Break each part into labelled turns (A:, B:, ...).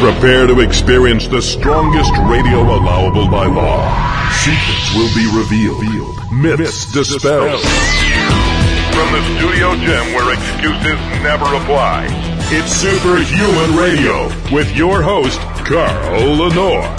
A: Prepare to experience the strongest radio allowable by law. Secrets will be revealed. Myths dispelled. From the studio gym where excuses never apply, it's Superhuman Radio with your host, Carl Lenore.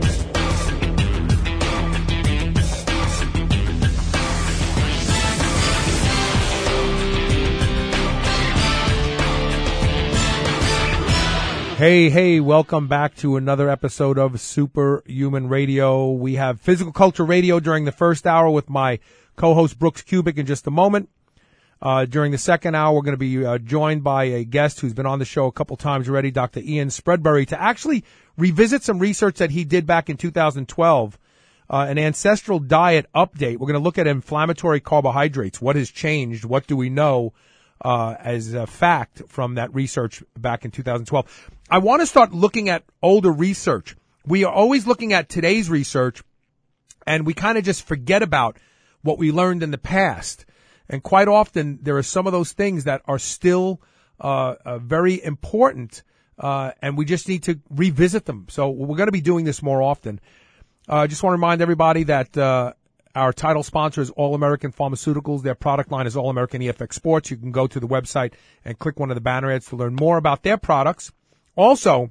B: Hey, welcome back to another episode of Superhuman Radio. We have Physical Culture Radio during the first hour with my co-host Brooks Kubik in just a moment. During the second hour, we're going to be joined by a guest who's been on the show a couple times already, Dr. Ian Spreadbury, to actually revisit some research that he did back in 2012, an ancestral diet update. We're going to look at inflammatory carbohydrates. What has changed? What do we know as a fact from that research back in 2012? I want to start looking at older research. We are always looking at today's research, and we kind of just forget about what we learned in the past. And quite often, there are some of those things that are still very important, and we just need to revisit them. So we're going to be doing this more often. I just want to remind everybody that our title sponsor is All American Pharmaceuticals. Their product line is All American EFX Sports. You can go to the website and click one of the banner ads to learn more about their products. Also,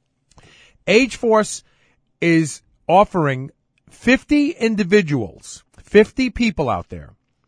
B: AgeForce is offering 50 individuals, 50 people out there,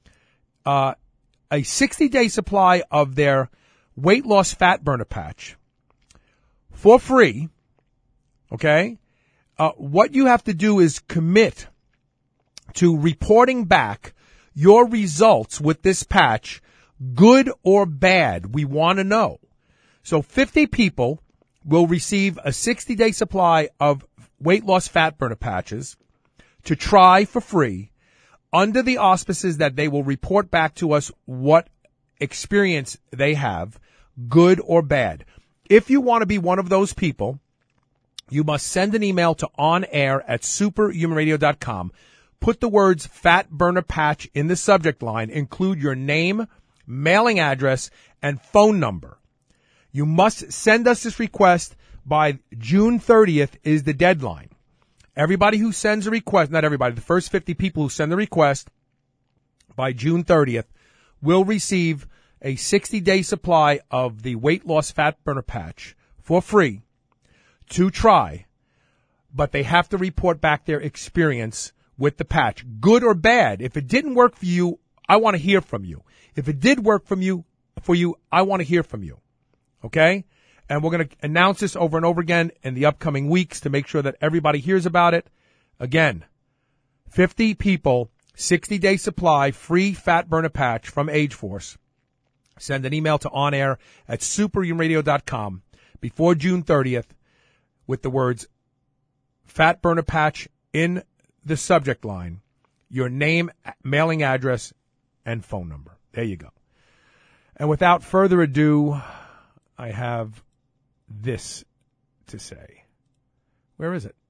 B: a 60-day supply of their weight loss fat burner patch for free. Okay? What you have to do is commit to reporting back your results with this patch, good or bad. We want to know. So 50 people will receive a 60-day supply of weight loss fat burner patches to try for free under the auspices that they will report back to us what experience they have, good or bad. If you want to be one of those people, you must send an email to onair@superhumanradio.com. Put the words fat burner patch in the subject line. Include your name, mailing address, and phone number. You must send us this request by June 30th is the deadline. Everybody who sends a request, not everybody, the first 50 people who send the request by June 30th will receive a 60-day supply of the weight loss fat burner patch for free to try, but they have to report back their experience with the patch, good or bad. If it didn't work for you, I want to hear from you. If it did work for you, I want to hear from you. Okay? And we're going to announce this over and over again in the upcoming weeks to make sure that everybody hears about it. Again, 50 people, 60-day supply, free fat burner patch from AgeForce. Send an email to onair@superhumanradio.com before June 30th with the words fat burner patch in the subject line, your name, mailing address, and phone number. There you go. And without further ado, I have this to say. Where is it?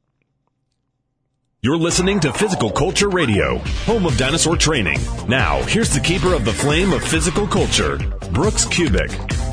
C: You're listening to Physical Culture Radio, home of dinosaur training. Now, here's the keeper of the flame of physical culture, Brooks Kubik.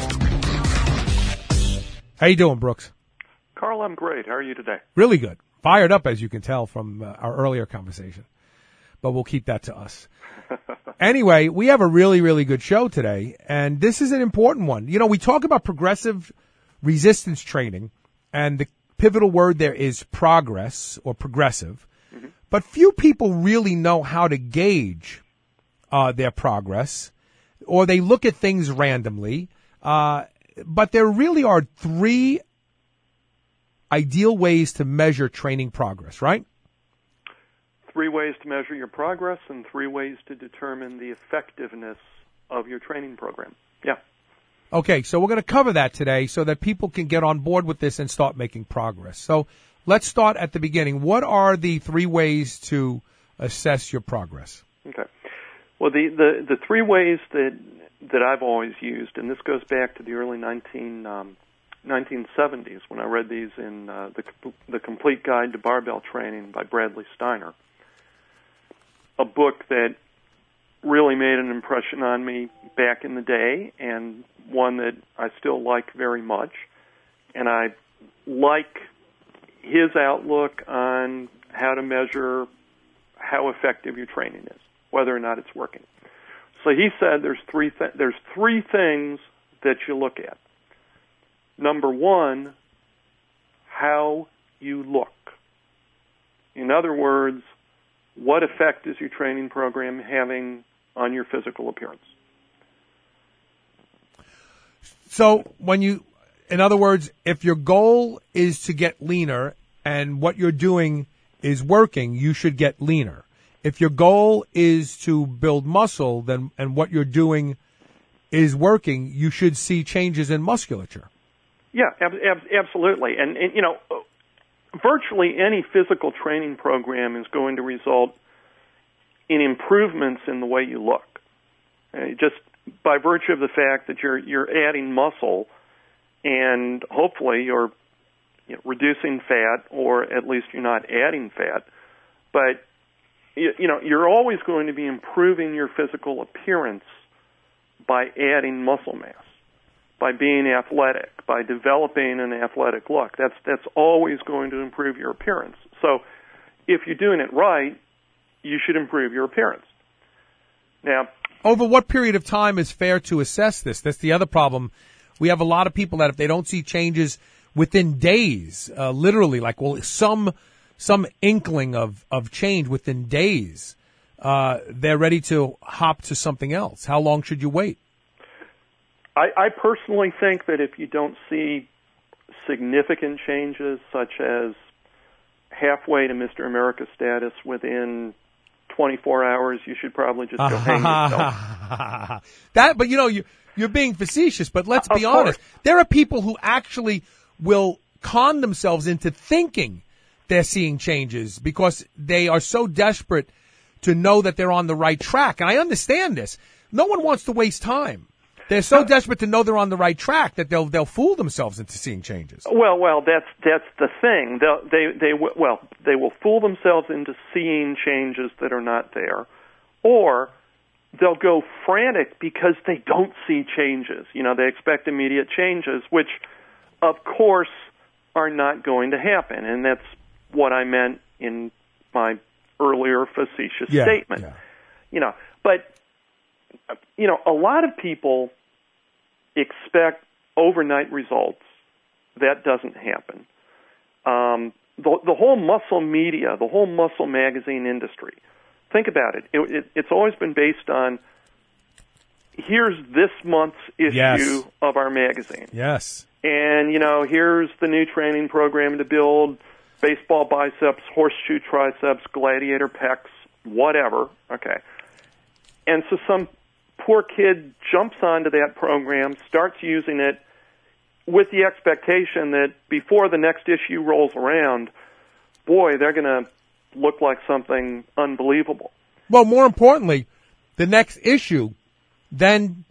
B: How you doing, Brooks?
D: Carl, I'm great. How are you today?
B: Really good. Fired up, as you can tell from our earlier conversation. But we'll keep that to us. Anyway, we have a really, really good show today, and this is an important one. You know, we talk about progressive resistance training, and the pivotal word there is progress or progressive. Mm-hmm. But few people really know how to gauge their progress, or they look at things randomly. But there really are three ideal ways to measure training progress, right?
D: 3 ways to measure your progress and 3 ways to determine the effectiveness of your training program. Yeah.
B: Okay, so we're going to cover that today so that people can get on board with this and start making progress. So let's start at the beginning. What are the 3 ways to assess your progress?
D: Okay. Well, the 3 ways that I've always used, and this goes back to the early 1970s when I read these in the Complete Guide to Barbell Training by Bradley Steiner, a book that really made an impression on me back in the day and one that I still like very much. And I like his outlook on how to measure how effective your training is, whether or not it's working. So he said there's three things that you look at. Number one, how you look. In other words, what effect is your training program having on your physical appearance?
B: So in other words, if your goal is to get leaner and what you're doing is working, you should get leaner. If your goal is to build muscle, and what you're doing is working, you should see changes in musculature.
D: Yeah, absolutely. And virtually any physical training program is going to result in improvements in the way you look. Just by virtue of the fact that you're adding muscle, and hopefully you're reducing fat, or at least you're not adding fat. But you're always going to be improving your physical appearance by adding muscle mass, by being athletic, by developing an athletic look. That's always going to improve your appearance. So if you're doing it right, you should improve your appearance. Now,
B: over what period of time is fair to assess this? That's the other problem. We have a lot of people that if they don't see changes within days, literally, some inkling of change within days, they're ready to hop to something else. How long should you wait?
D: I personally think that if you don't see significant changes, such as halfway to Mr. America status within 24 hours, you should probably just go hang yourself.
B: But you're being facetious, but let's be honest. There are people who actually will con themselves into thinking they're seeing changes because they are so desperate to know that they're on the right track. And I understand this. No one wants to waste time. They're so desperate to know they're on the right track that they'll fool themselves into seeing changes.
D: Well, that's the thing. They will fool themselves into seeing changes that are not there, or they'll go frantic because they don't see changes. They expect immediate changes, which, of course, are not going to happen, and that's what I meant in my earlier facetious statement. Yeah. But a lot of people expect overnight results. That doesn't happen. The whole muscle media, the whole muscle magazine industry, think about it. It's always been based on, here's this month's issue of our magazine.
B: Yes.
D: And, here's the new training program to build baseball biceps, horseshoe triceps, gladiator pecs, whatever. Okay. And so some poor kid jumps onto that program, starts using it with the expectation that before the next issue rolls around, boy, they're going to look like something unbelievable.
B: Well, more importantly, the next issue then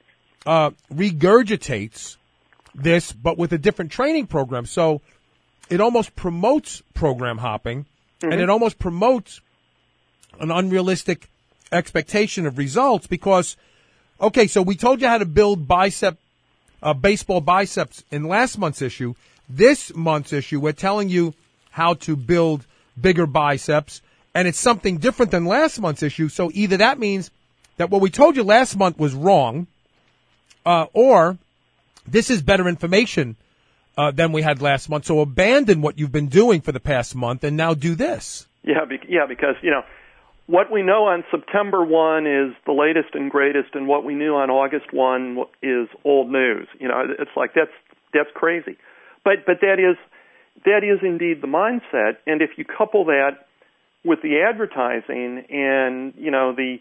B: regurgitates this, but with a different training program. So it almost promotes program hopping, and it almost promotes an unrealistic expectation of results because, okay, so we told you how to build baseball biceps in last month's issue. This month's issue, we're telling you how to build bigger biceps, and it's something different than last month's issue. So either that means that what we told you last month was wrong, or this is better information than we had last month. So abandon what you've been doing for the past month and now do this.
D: Yeah, because, what we know on September 1 is the latest and greatest, and what we knew on August 1 is old news. It's like that's crazy. But that is indeed the mindset, and if you couple that with the advertising and, the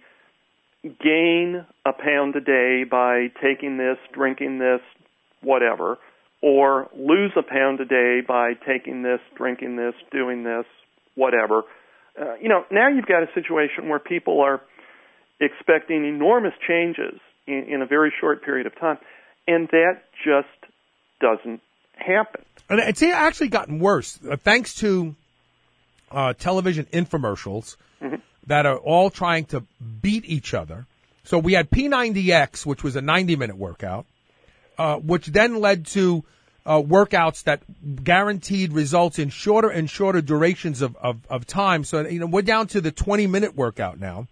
D: gain a pound a day by taking this, drinking this, whatever, or lose a pound a day by taking this, drinking this, doing this, whatever, now you've got a situation where people are expecting enormous changes in a very short period of time, and that just doesn't happen.
B: And it's actually gotten worse, thanks to television infomercials that are all trying to beat each other. So we had P90X, which was a 90-minute workout, which then led to workouts that guaranteed results in shorter and shorter durations of time. So, we're down to the 20-minute workout now.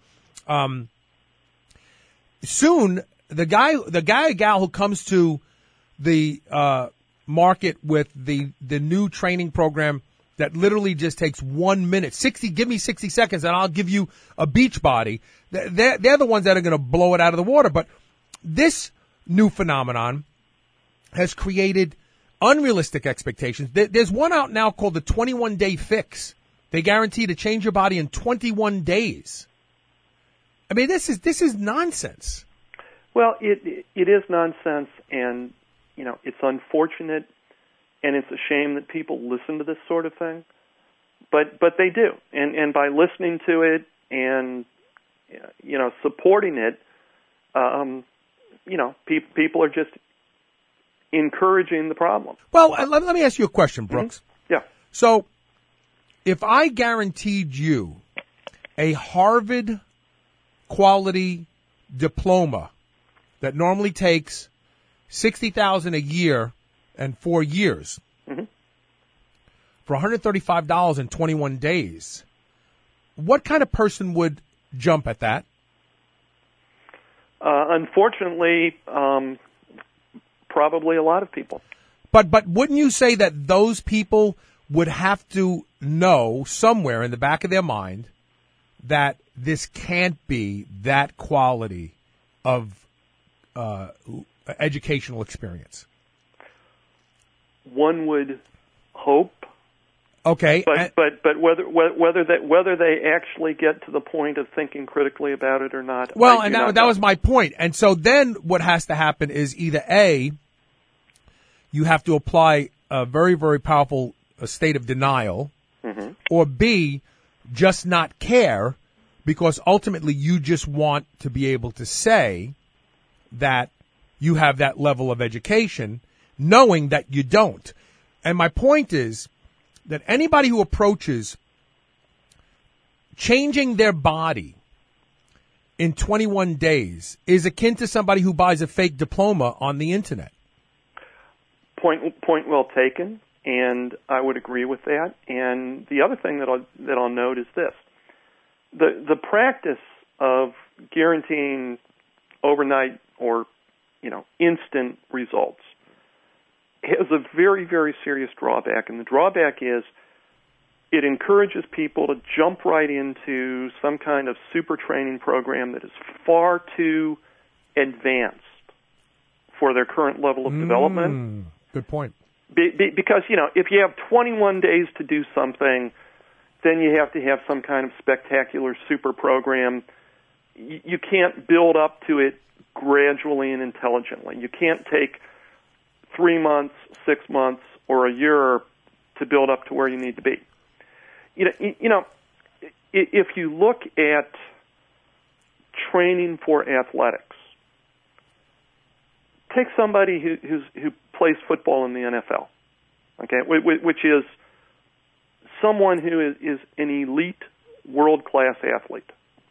B: Soon, the guy or gal who comes to the market with the new training program that literally just takes 1 minute, give me 60 seconds and I'll give you a beach body. They're the ones that are going to blow it out of the water. But this new phenomenon has created unrealistic expectations. There's one out now called the 21-day fix. They guarantee to change your body in 21 days. I mean, this is nonsense.
D: Well, it is nonsense, and it's unfortunate, and it's a shame that people listen to this sort of thing. But they do, and by listening to it and supporting it, people are just encouraging the problem.
B: Well, let me ask you a question, Brooks.
D: Mm-hmm. Yeah.
B: So, if I guaranteed you a Harvard quality diploma that normally takes $60,000 a year and 4 years
D: mm-hmm.
B: for $135 in 21 days, what kind of person would jump at that?
D: Unfortunately, probably a lot of people.
B: But wouldn't you say that those people would have to know somewhere in the back of their mind that this can't be that quality of educational experience?
D: One would hope.
B: Okay,
D: but whether they actually get to the point of thinking critically about it or not.
B: Well, and that was my point. And so then what has to happen is either A, you have to apply a very, very powerful state of denial,
D: mm-hmm.
B: or B, just not care, because ultimately you just want to be able to say that you have that level of education, knowing that you don't. And my point is that anybody who approaches changing their body in 21 days is akin to somebody who buys a fake diploma on the internet.
D: Point well taken, and I would agree with that. And the other thing that I'll note is this: the practice of guaranteeing overnight or instant results has a very, very serious drawback, and the drawback is it encourages people to jump right into some kind of super training program that is far too advanced for their current level of development.
B: Good point.
D: Because, if you have 21 days to do something, then you have to have some kind of spectacular super program. You can't build up to it gradually and intelligently. You can't take 3 months, 6 months, or a year to build up to where you need to be. If you look at training for athletics, take somebody who plays football in the NFL, okay, which is someone who is an elite, world-class athlete.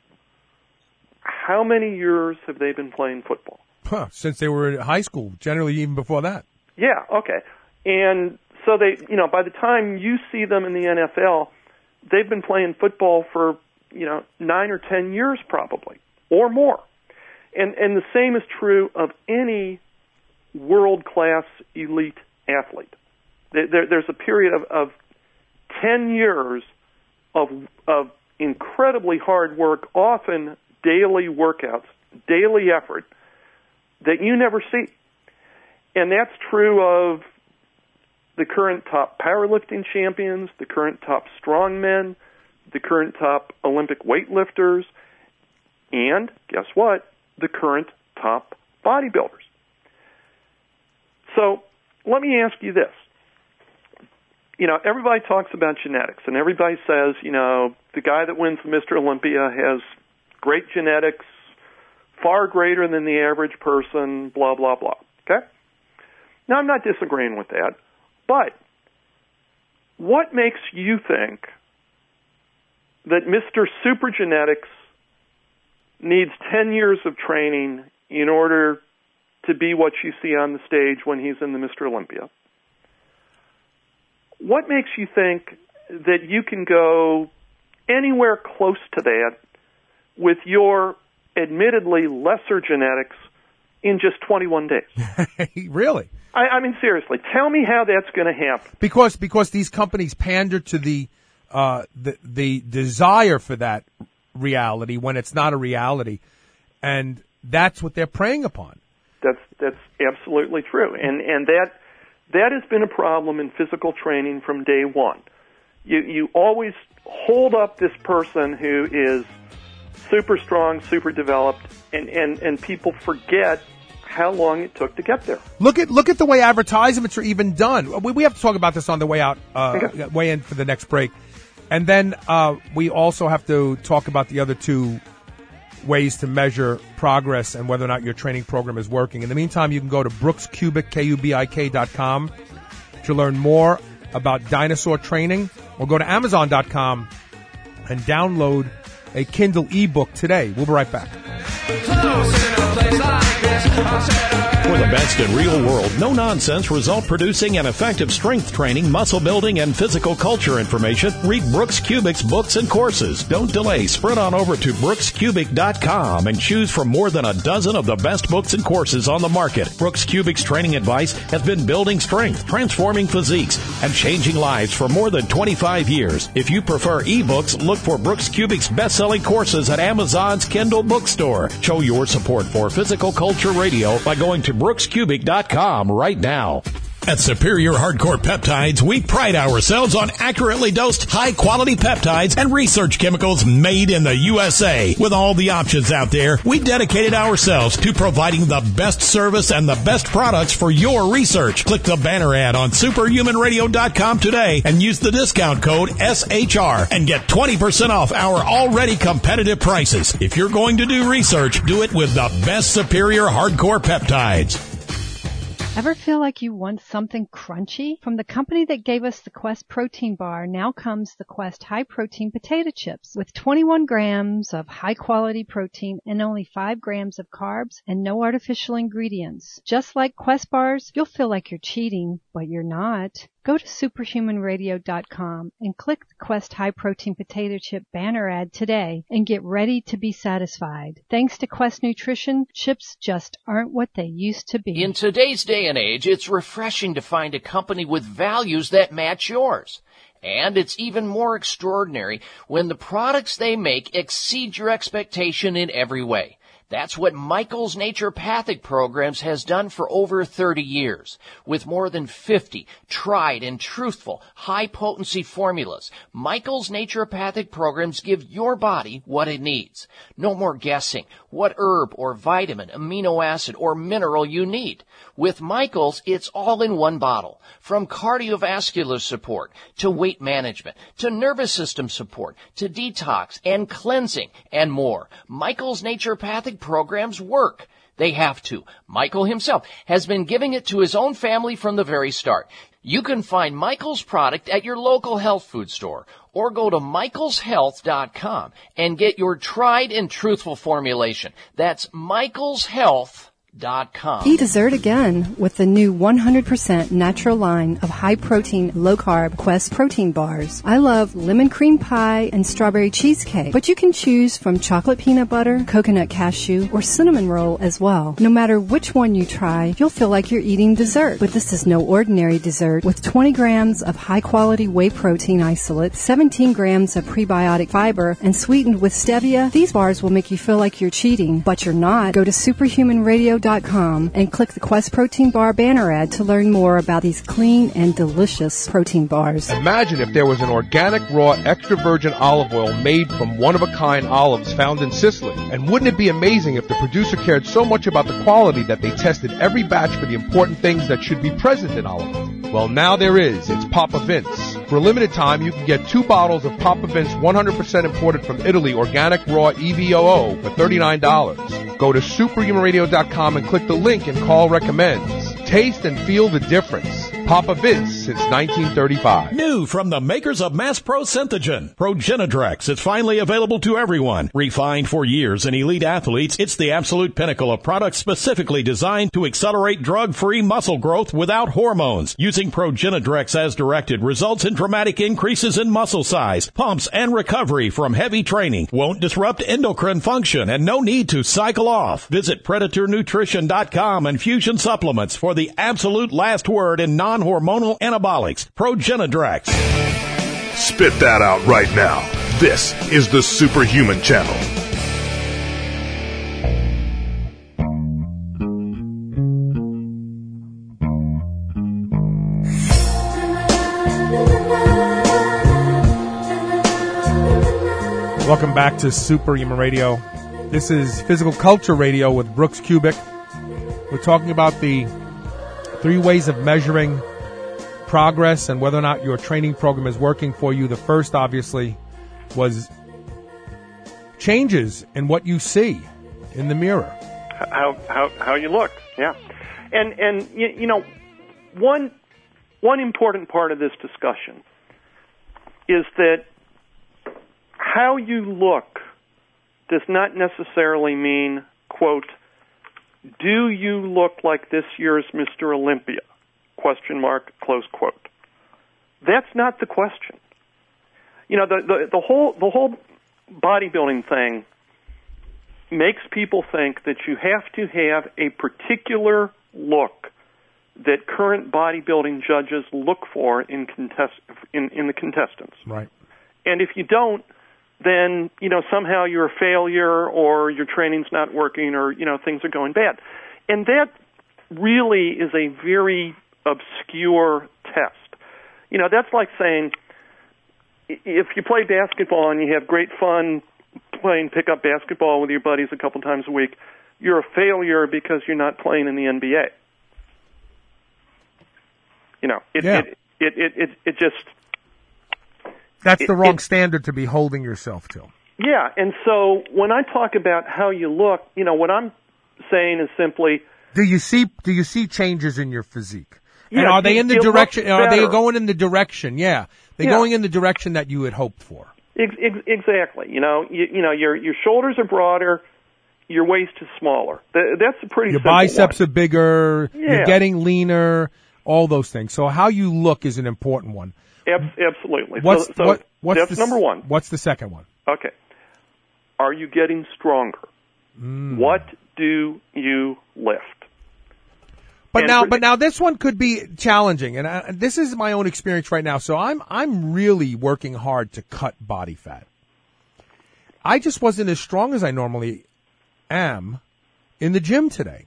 D: How many years have they been playing football?
B: Since they were in high school, generally even before that.
D: Yeah, okay. And so they, by the time you see them in the NFL, they've been playing football for, 9 or 10 years probably, or more. And the same is true of any world-class elite athlete. There's a period of 10 years of incredibly hard work, often daily workouts, daily effort, that you never see. And that's true of the current top powerlifting champions, the current top strongmen, the current top Olympic weightlifters, and, guess what, the current top bodybuilders. So let me ask you this. Everybody talks about genetics, and everybody says, the guy that wins Mr. Olympia has great genetics, far greater than the average person, blah, blah, blah. Okay? Now, I'm not disagreeing with that, but what makes you think that Mr. Super Genetics needs 10 years of training in order to be what you see on the stage when he's in the Mr. Olympia? what makes you think that you can go anywhere close to that with your admittedly lesser genetics in just 21 days?
B: Really?
D: I mean, seriously, tell me how that's going to happen.
B: Because these companies pander to the desire for that reality when it's not a reality, and that's what they're preying upon.
D: That's absolutely true, and that has been a problem in physical training from day one. You always hold up this person who is super strong, super developed, and people forget how long it took to get there.
B: Look at the way advertisements are even done. We have to talk about this on the way out,
D: Okay.
B: way in for the next break. And then we also have to talk about the other two ways to measure progress and whether or not your training program is working. In the meantime, you can go to BrooksCubic, KUBIK.com to learn more about dinosaur training, or go to Amazon.com and download a Kindle ebook today. We'll be right back.
C: For the best in real world, no nonsense, result producing and effective strength training, muscle building, and physical culture information, read Brooks Kubic's books and courses. Don't delay. Sprint on over to BrooksCubic.com and choose from more than a dozen of the best books and courses on the market. Brooks Kubic's training advice has been building strength, transforming physiques, and changing lives for more than 25 years. If you prefer ebooks, look for Brooks Kubic's best-selling courses at Amazon's Kindle bookstore. Show your support for Physical Culture Radio by going to BrooksCubic.com right now. At Superior Hardcore Peptides, we pride ourselves on accurately dosed, high-quality peptides and research chemicals made in the USA. With all the options out there, we dedicated ourselves to providing the best service and the best products for your research. Click the banner ad on superhumanradio.com today and use the discount code SHR and get 20% off our already competitive prices. If you're going to do research, do it with the best Superior Hardcore Peptides.
E: Ever feel like you want something crunchy? From the company that gave us the Quest protein bar, now comes the Quest high protein potato chips with 21 grams of high quality protein and only 5 grams of carbs and no artificial ingredients. Just like Quest bars, you'll feel like you're cheating, but you're not. Go to superhumanradio.com and click the Quest high protein potato chip banner ad today and get ready to be satisfied. Thanks to Quest Nutrition, chips just aren't what they used to be.
F: In today's day and age, it's refreshing to find a company with values that match yours. And it's even more extraordinary when the products they make exceed your expectation in every way. That's what Michael's Naturopathic Programs has done for over 30 years. With more than 50 tried and truthful, high-potency formulas, Michael's Naturopathic Programs give your body what it needs. No more guessing what herb or vitamin, amino acid, or mineral you need. With Michael's, it's all in one bottle. From cardiovascular support, to weight management, to nervous system support, to detox and cleansing, and more. Michael's Naturopathic Programs work. They have to. Michael himself has been giving it to his own family from the very start. You can find Michael's product at your local health food store or go to michaelshealth.com and get your tried and truthful formulation. That's michaelshealth.com.
E: Eat dessert again with the new 100% natural line of high-protein, low-carb Quest protein bars. I love lemon cream pie and strawberry cheesecake, but you can choose from chocolate peanut butter, coconut cashew, or cinnamon roll as well. No matter which one you try, you'll feel like you're eating dessert. But this is no ordinary dessert. With 20 grams of high-quality whey protein isolate, 17 grams of prebiotic fiber, and sweetened with stevia, these bars will make you feel like you're cheating, but you're not. Go to superhumanradio.com and click the Quest Protein Bar banner ad to learn more about these clean and delicious protein bars.
G: Imagine if there was an organic, raw, extra virgin olive oil made from one-of-a-kind olives found in Sicily. And wouldn't it be amazing if the producer cared so much about the quality that they tested every batch for the important things that should be present in olive oil? Well, now there is. It's Papa Vince. For a limited time, you can get 2 bottles of Papa Vince 100% imported from Italy organic raw EVOO for $39. Go to superhumanradio.com and click the link and call recommends. Taste and feel the difference. Papa Vince. since 1935.
C: New from the makers of Mass Pro Synthogen, Progenadrex is finally available to everyone. Refined for years in elite athletes, it's the absolute pinnacle of products specifically designed to accelerate drug-free muscle growth without hormones. Using Progenadrex as directed results in dramatic increases in muscle size, pumps, and recovery from heavy training. Won't disrupt endocrine function and no need to cycle off. Visit PredatorNutrition.com and Fusion Supplements for the absolute last word in non-hormonal anabolics. Progenadrex.
A: Spit that out right now. This is the Superhuman Channel.
B: Welcome back to Superhuman Radio. This is Physical Culture Radio with Brooks Kubik. We're talking about the 3 ways of measuring progress and whether or not your training program is working for you. The first, obviously, was changes in what you see in the mirror.
D: How you look, yeah. And you know, one important part of this discussion is that how you look does not necessarily mean, quote, do you look like this year's Mr. Olympia? Question mark, close quote. That's not the question. You know, the whole bodybuilding thing makes people think that you have to have a particular look that current bodybuilding judges look for in the contestants.
B: Right.
D: And if you don't, then, you know, somehow you're a failure or your training's not working or, you know, things are going bad. And that really is a very obscure test. You know, that's like saying if you play basketball and you have great fun playing pickup basketball with your buddies a couple times a week, you're a failure because you're not playing in the NBA. You know, it just...
B: That's the wrong standard to be holding yourself to.
D: Yeah, and so when I talk about how you look, you know, what I'm saying is simply...
B: Do you see changes in your physique?
D: Yeah,
B: and are they in the direction? Are they
D: better.
B: going in the direction? Yeah, they're going in the direction that you had hoped for.
D: Exactly. You know, your shoulders are broader, your waist is smaller. That's a pretty.
B: Your
D: simple
B: biceps
D: one.
B: are bigger.
D: Yeah.
B: You're getting leaner. All those things. So how you look is an important one.
D: Absolutely.
B: What's
D: that's number one.
B: What's the second one?
D: Okay. Are you getting stronger? What do you lift?
B: But now this one could be challenging, and this is my own experience right now. So I'm really working hard to cut body fat. I just wasn't as strong as I normally am in the gym today.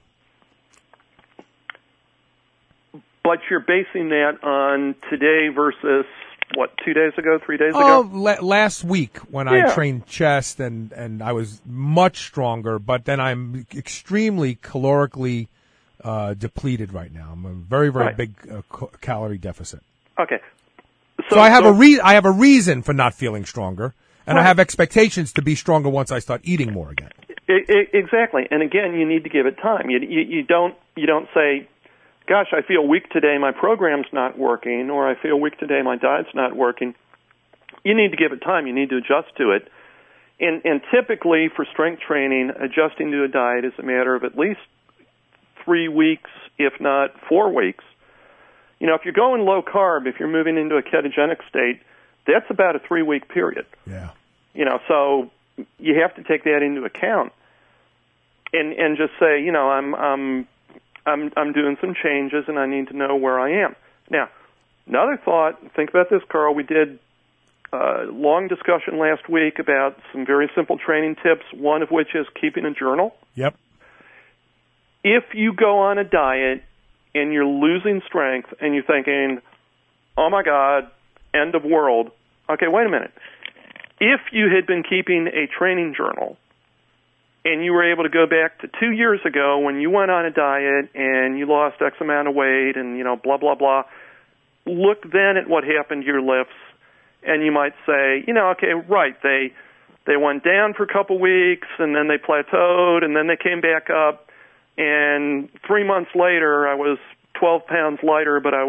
D: But you're basing that on today versus, 2 days ago, 3 days ago?
B: Last week when I trained chest and I was much stronger, but then I'm extremely calorically depleted right now. I'm a very, very big calorie deficit.
D: Okay.
B: So I have a reason for not feeling stronger, and I have expectations to be stronger once I start eating more again.
D: Exactly. And again, you need to give it time. You don't say, gosh, I feel weak today, my program's not working, or I feel weak today, my diet's not working. You need to give it time. You need to adjust to it. And typically for strength training, adjusting to a diet is a matter of at least 3 weeks, if not 4 weeks. You know, if you're going low carb, if you're moving into a ketogenic state, that's about a 3-week period.
B: Yeah.
D: You know, so you have to take that into account and just say, you know, I'm doing some changes and I need to know where I am. Now, another thought, think about this, Carl. We did a long discussion last week about some very simple training tips, one of which is keeping a journal.
B: Yep.
D: If you go on a diet and you're losing strength and you're thinking, oh my God, end of world. Okay, wait a minute. If you had been keeping a training journal and you were able to go back to 2 years ago when you went on a diet and you lost X amount of weight and, you know, blah, blah, blah, look then at what happened to your lifts and you might say, you know, okay, right, they went down for a couple weeks and then they plateaued and then they came back up and 3 months later I was 12 pounds lighter, but I was,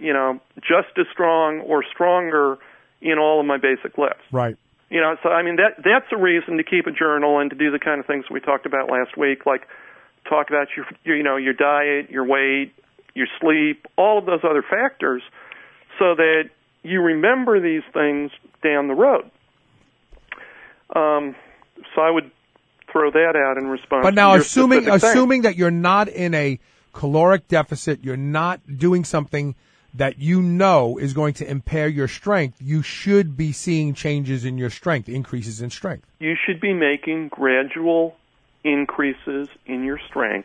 D: just as strong or stronger in all of my basic lifts.
B: Right.
D: So I mean that's a reason to keep a journal and to do the kind of things we talked about last week, like talk about your diet, your weight, your sleep, all of those other factors, so that you remember these things down the road. So I would throw that out in response.
B: But now,
D: to your
B: assuming that you're not in a caloric deficit, you're not doing something that you know is going to impair your strength, you should be seeing changes in your strength, increases in strength.
D: You should be making gradual increases in your strength.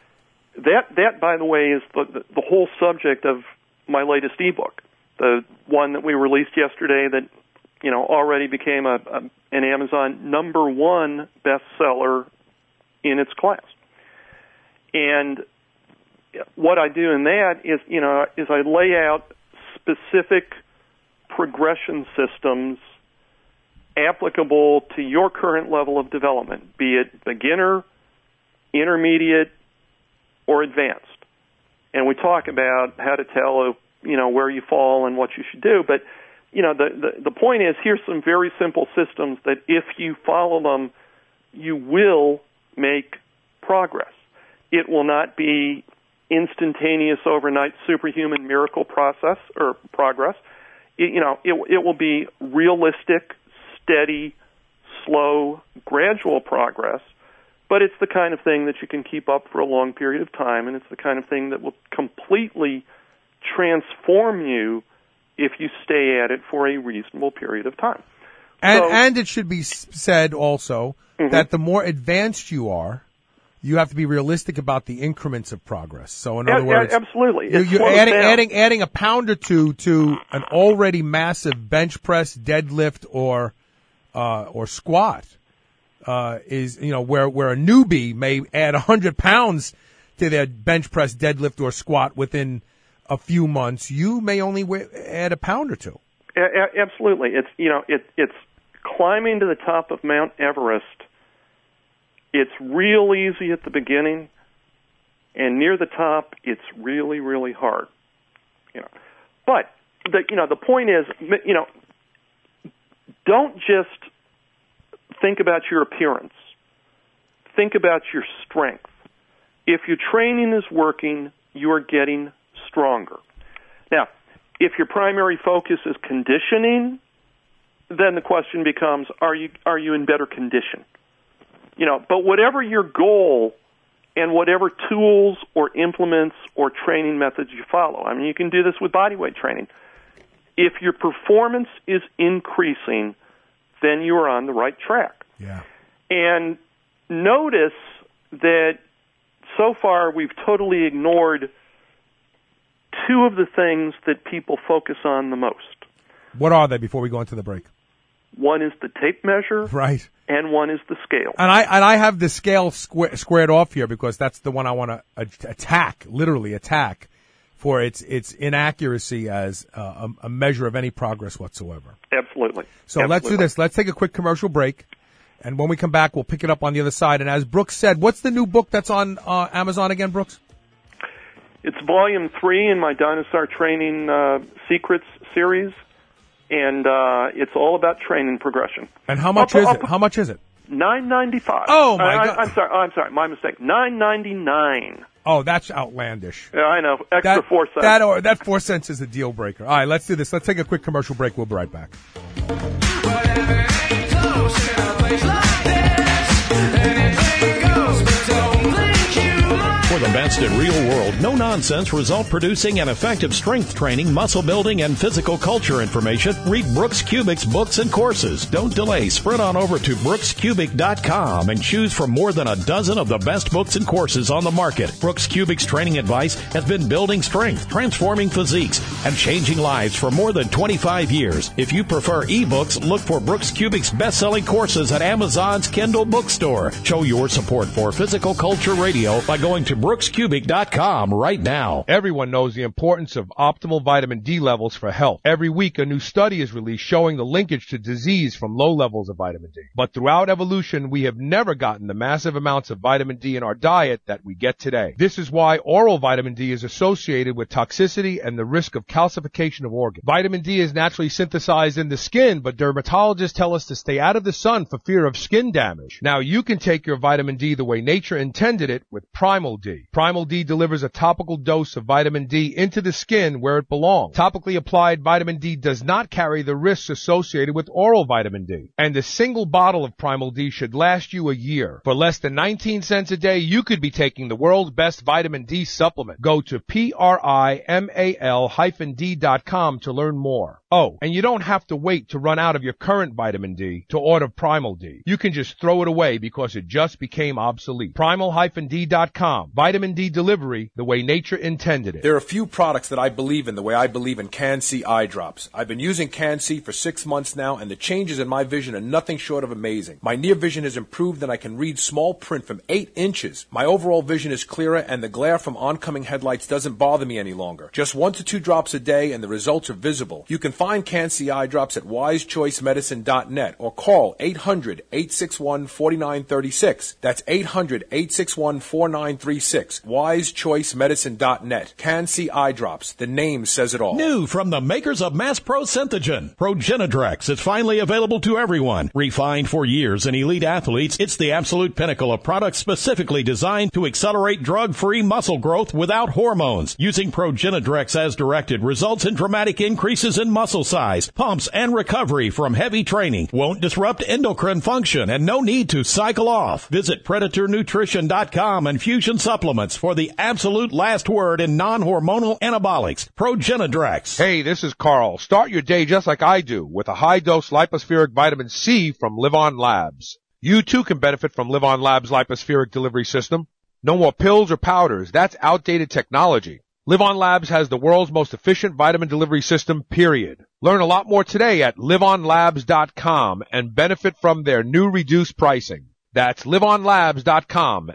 D: That, by the way, is the whole subject of my latest ebook, the one that we released yesterday that already became an Amazon #1 bestseller in its class. And what I do in that is I lay out specific progression systems applicable to your current level of development, be it beginner, intermediate, or advanced. And we talk about how to tell, where you fall and what you should do. But, the point is, here's some very simple systems that if you follow them, you will make progress. It will not be instantaneous, overnight, superhuman miracle process or progress. It will be realistic, steady, slow, gradual progress, but it's the kind of thing that you can keep up for a long period of time, and it's the kind of thing that will completely transform you if you stay at it for a reasonable period of time.
B: And it should be said also that the more advanced you are, you have to be realistic about the increments of progress. So in other words,
D: absolutely,
B: you're adding a pound or two to an already massive bench press, deadlift, or squat is where a newbie may add 100 pounds to their bench press, deadlift, or squat within a few months. You may only add a pound or two.
D: Absolutely, it's climbing to the top of Mount Everest. It's real easy at the beginning, and near the top, it's really, really hard. But the point is, don't just think about your appearance. Think about your strength. If your training is working, you are getting stronger. Now, if your primary focus is conditioning, then the question becomes, are you in better condition? But whatever your goal and whatever tools or implements or training methods you follow, I mean, you can do this with bodyweight training. If your performance is increasing, then you are on the right track.
B: Yeah.
D: And notice that so far we've totally ignored two of the things that people focus on the most.
B: What are they before we go into the break?
D: One is the tape measure,
B: right,
D: and one is the scale.
B: And I have the scale squared off here because that's the one I want to literally attack for its inaccuracy as a measure of any progress whatsoever.
D: Absolutely.
B: So let's do this. Let's take a quick commercial break, and when we come back, we'll pick it up on the other side. And as Brooks said, what's the new book that's on Amazon again, Brooks?
D: It's volume 3 in my Dinosaur Training Secrets series. And it's all about training progression.
B: And how much is it? How much is it?
D: $9.95.
B: Oh my God!
D: I'm sorry. My mistake. $9.99.
B: Oh, that's outlandish.
D: Yeah, I know. Extra 4 cents.
B: That 4 cents is a deal breaker. All right, let's do this. Let's take a quick commercial break. We'll be right back.
C: For the best in real world, no nonsense, result producing and effective strength training, muscle building, and physical culture information, read Brooks Kubik's books and courses. Don't delay. Sprint on over to brookskubik.com and choose from more than a dozen of the best books and courses on the market. Brooks Kubik's training advice has been building strength, transforming physiques, and changing lives for more than 25 years. If you prefer ebooks, look for Brooks Kubik's best-selling courses at Amazon's Kindle bookstore. Show your support for Physical Culture Radio by going to BrooksCubic.com right now.
G: Everyone knows the importance of optimal vitamin D levels for health. Every week, a new study is released showing the linkage to disease from low levels of vitamin D. But throughout evolution, we have never gotten the massive amounts of vitamin D in our diet that we get today. This is why oral vitamin D is associated with toxicity and the risk of calcification of organs. Vitamin D is naturally synthesized in the skin, but dermatologists tell us to stay out of the sun for fear of skin damage. Now, you can take your vitamin D the way nature intended it with Primal D. Primal D delivers a topical dose of vitamin D into the skin where it belongs. Topically applied vitamin D does not carry the risks associated with oral vitamin D. And a single bottle of Primal D should last you a year. For less than 19 cents a day, you could be taking the world's best vitamin D supplement. Go to primal-d.com to learn more. Oh, and you don't have to wait to run out of your current vitamin D to order Primal D. You can just throw it away because it just became obsolete. Primal-d.com. Vitamin D delivery the way nature intended it.
H: There are a few products that I believe in the way I believe in Can-C eye drops. I've been using Can-C for 6 months now, and the changes in my vision are nothing short of amazing. My near vision has improved, and I can read small print from 8 inches. My overall vision is clearer, and the glare from oncoming headlights doesn't bother me any longer. Just 1 to 2 drops a day, and the results are visible. You can find Can-C eye drops at wisechoicemedicine.net or call 800-861-4936. That's 800-861-4936. wisechoicemedicine.net. Can-C eye drops. The name says it all.
C: New from the makers of Mass Pro Synthogen, Progenadrex is finally available to everyone. Refined for years in elite athletes, it's the absolute pinnacle of products specifically designed to accelerate drug-free muscle growth without hormones. Using Progenadrex as directed results in dramatic increases in muscle size, pumps, and recovery from heavy training. Won't disrupt endocrine function and no need to cycle off. Visit PredatorNutrition.com and Fusion Supplements for the absolute last word in non-hormonal anabolics. Progenadrex.
G: Hey, this is Carl. Start your day just like I do with a high-dose lipospheric vitamin C from LivOn Labs. You too can benefit from LivOn Labs' lipospheric delivery system. No more pills or powders. That's outdated technology. LivOn Labs has the world's most efficient vitamin delivery system, period. Learn a lot more today at livonlabs.com and benefit from their new reduced pricing. That's livonlabs.com,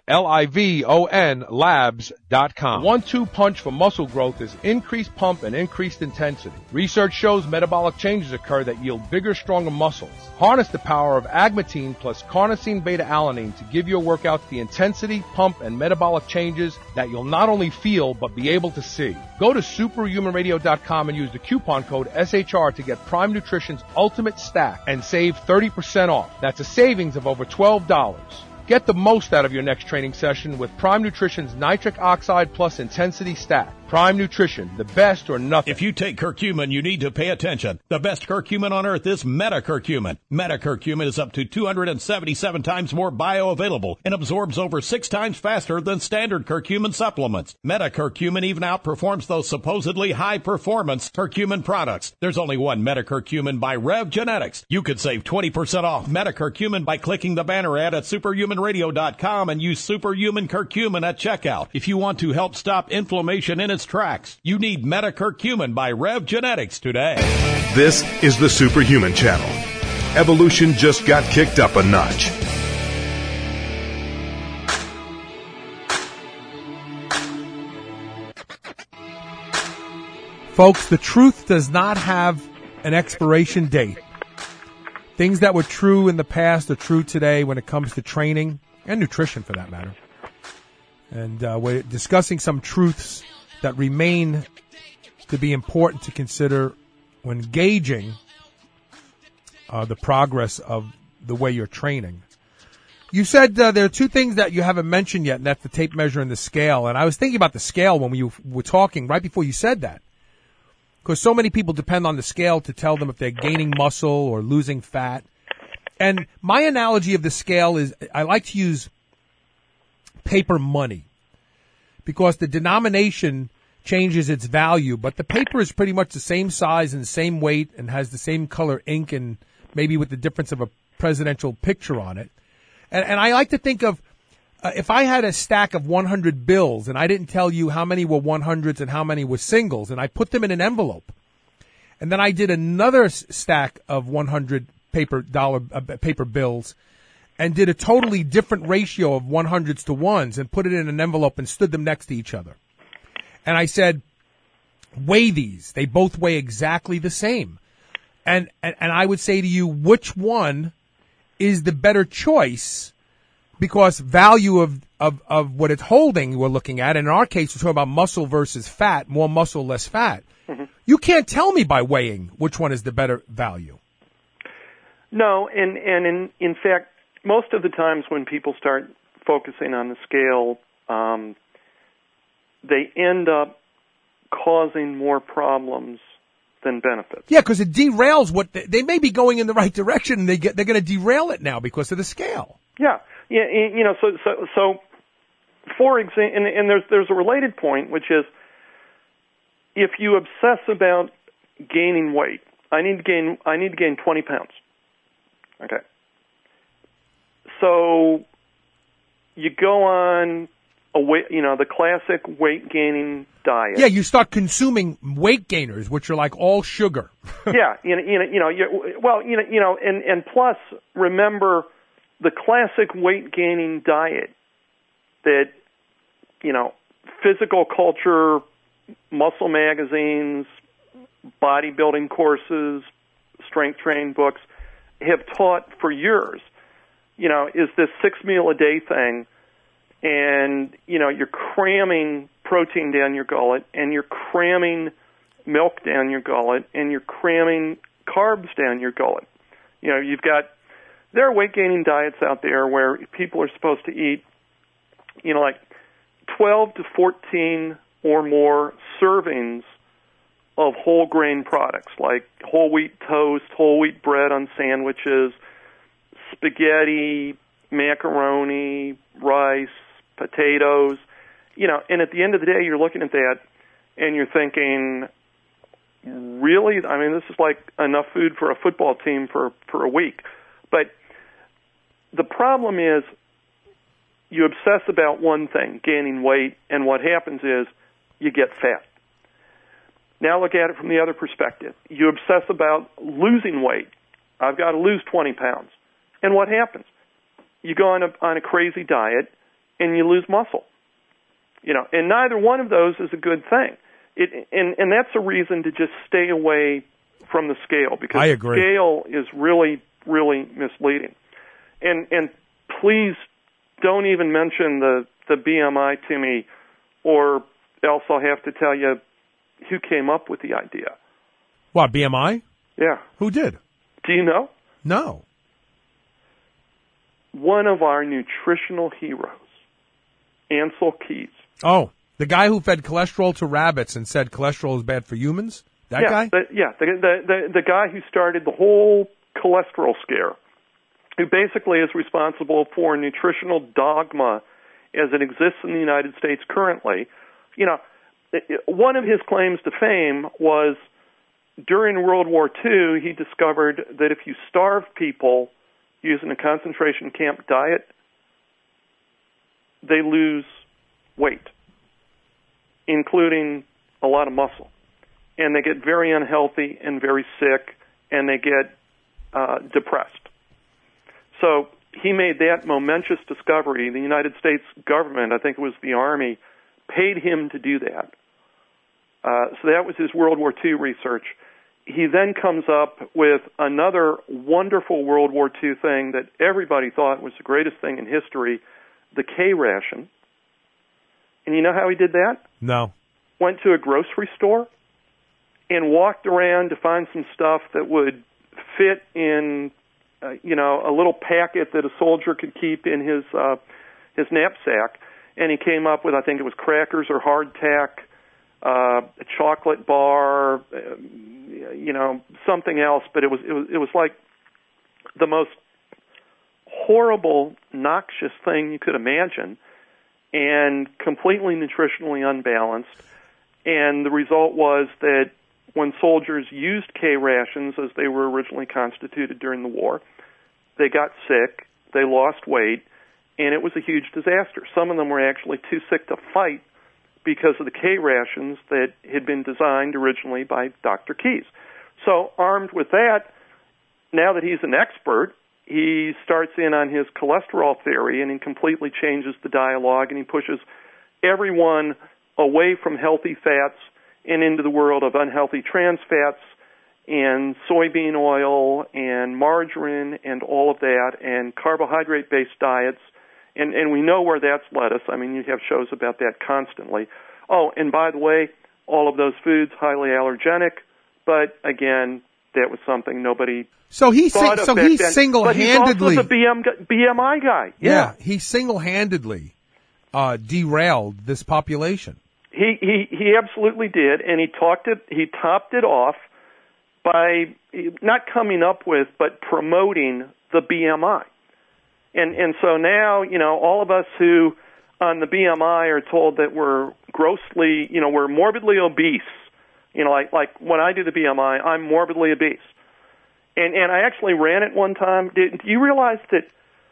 G: Livon labs.com. 1-2 punch for muscle growth is increased pump and increased intensity. Research shows metabolic changes occur that yield bigger, stronger muscles. Harness the power of agmatine plus carnosine beta-alanine to give your workouts the intensity, pump, and metabolic changes that you'll not only feel but be able to see. Go to superhumanradio.com and use the coupon code SHR to get Prime Nutrition's Ultimate Stack and save 30% off. That's a savings of over $12. Get the most out of your next training session with Prime Nutrition's Nitric Oxide Plus Intensity Stack. Prime Nutrition, the best or nothing.
C: If you take curcumin, you need to pay attention. The best curcumin on earth is metacurcumin. Metacurcumin is up to 277 times more bioavailable and absorbs over 6 times faster than standard curcumin supplements. Metacurcumin even outperforms those supposedly high-performance curcumin products. There's only one metacurcumin by Rev Genetics. You could save 20% off metacurcumin by clicking the banner ad at superhumanradio.com and use Superhuman Curcumin at checkout. If you want to help stop inflammation in its tracks, you need Metacurcumin by Rev Genetics today.
A: This is the Superhuman Channel. Evolution just got kicked up a notch.
B: Folks, the truth does not have an expiration date. Things that were true in the past are true today when it comes to training and nutrition, for that matter. And we're discussing some truths that remain to be important to consider when gauging the progress of the way you're training. You said there are 2 things that you haven't mentioned yet, and that's the tape measure and the scale. And I was thinking about the scale when we were talking right before you said that. Because so many people depend on the scale to tell them if they're gaining muscle or losing fat. And my analogy of the scale is I like to use paper money because the denomination changes its value, but the paper is pretty much the same size and the same weight and has the same color ink and maybe with the difference of a presidential picture on it. And I like to think of if I had a stack of 100 bills and I didn't tell you how many were 100s and how many were singles, and I put them in an envelope, and then I did another stack of 100 paper bills, and did a totally different ratio of 100s to 1s and put it in an envelope and stood them next to each other. And I said, weigh these. They both weigh exactly the same. And I would say to you, which one is the better choice? Because value of what it's holding, we're looking at. And in our case, we're talking about muscle versus fat, more muscle, less fat. Mm-hmm. You can't tell me by weighing which one is the better value.
D: No, and in fact, most of the times when people start focusing on the scale, they end up causing more problems than benefits.
B: Yeah, because it derails what they may be going in the right direction, and they're going to derail it now because of the scale.
D: Yeah, So for example, and there's a related point, which is if you obsess about gaining weight, I need to gain 20 pounds. Okay. So you go on the classic weight gaining diet.
B: Yeah, you start consuming weight gainers, which are like all sugar.
D: Yeah, and plus remember the classic weight gaining diet that physical culture, muscle magazines, bodybuilding courses, strength training books have taught for years, is this 6 meal a day thing, and, you're cramming protein down your gullet, and you're cramming milk down your gullet, and you're cramming carbs down your gullet. There are weight gaining diets out there where people are supposed to eat, like 12 to 14 or more servings of whole grain products like whole wheat toast, whole wheat bread on sandwiches, spaghetti, macaroni, rice, potatoes, and at the end of the day you're looking at that and you're thinking, really? I mean, this is like enough food for a football team for a week. But the problem is you obsess about one thing, gaining weight, and what happens is you get fat. Now look at it from the other perspective. You obsess about losing weight. I've got to lose 20 pounds. And what happens? You go on a crazy diet and you lose muscle. And neither one of those is a good thing. And that's a reason to just stay away from the scale, because
B: I agree.
D: The scale is really, really misleading. And please don't even mention the BMI to me, or else I'll have to tell you who came up with the idea.
B: What, BMI?
D: Yeah.
B: Who did?
D: Do you know?
B: No.
D: One of our nutritional heroes, Ancel Keys.
B: Oh, the guy who fed cholesterol to rabbits and said cholesterol is bad for humans? That guy?
D: The guy who started the whole cholesterol scare, who basically is responsible for nutritional dogma as it exists in the United States currently. One of his claims to fame was during World War II, he discovered that if you starve people using a concentration camp diet, they lose weight, including a lot of muscle. And they get very unhealthy and very sick, and they get depressed. So he made that momentous discovery. The United States government, I think it was the Army, paid him to do that. So that was his World War II research. He then comes up with another wonderful World War II thing that everybody thought was the greatest thing in history, the K ration. And you know how he did that?
B: No.
D: Went to a grocery store and walked around to find some stuff that would fit in, a little packet that a soldier could keep in his knapsack. And he came up with, I think it was crackers or hardtack, a chocolate bar, something else. But it was like the most horrible, noxious thing you could imagine, and completely nutritionally unbalanced. And the result was that when soldiers used K rations as they were originally constituted during the war, they got sick, they lost weight, and it was a huge disaster. Some of them were actually too sick to fight because of the K rations that had been designed originally by Dr. Keys. So armed with that, now that he's an expert, he starts in on his cholesterol theory, and he completely changes the dialogue, and he pushes everyone away from healthy fats and into the world of unhealthy trans fats and soybean oil and margarine and all of that, and carbohydrate-based diets. And we know where that's led us. I mean, you have shows about that constantly. Oh, and by the way, all of those foods highly allergenic, but again, that was something nobody thought of.
B: So he single-handedly,
D: but he's also the BMI guy.
B: Yeah, he single-handedly derailed this population.
D: He absolutely did, and he topped it off by not coming up with, but promoting the BMI. And so now, you know, all of us who on the BMI are told that we're grossly, you know, we're morbidly obese. You know, like when I do the BMI, I'm morbidly obese. And I actually ran it one time. Do you realize that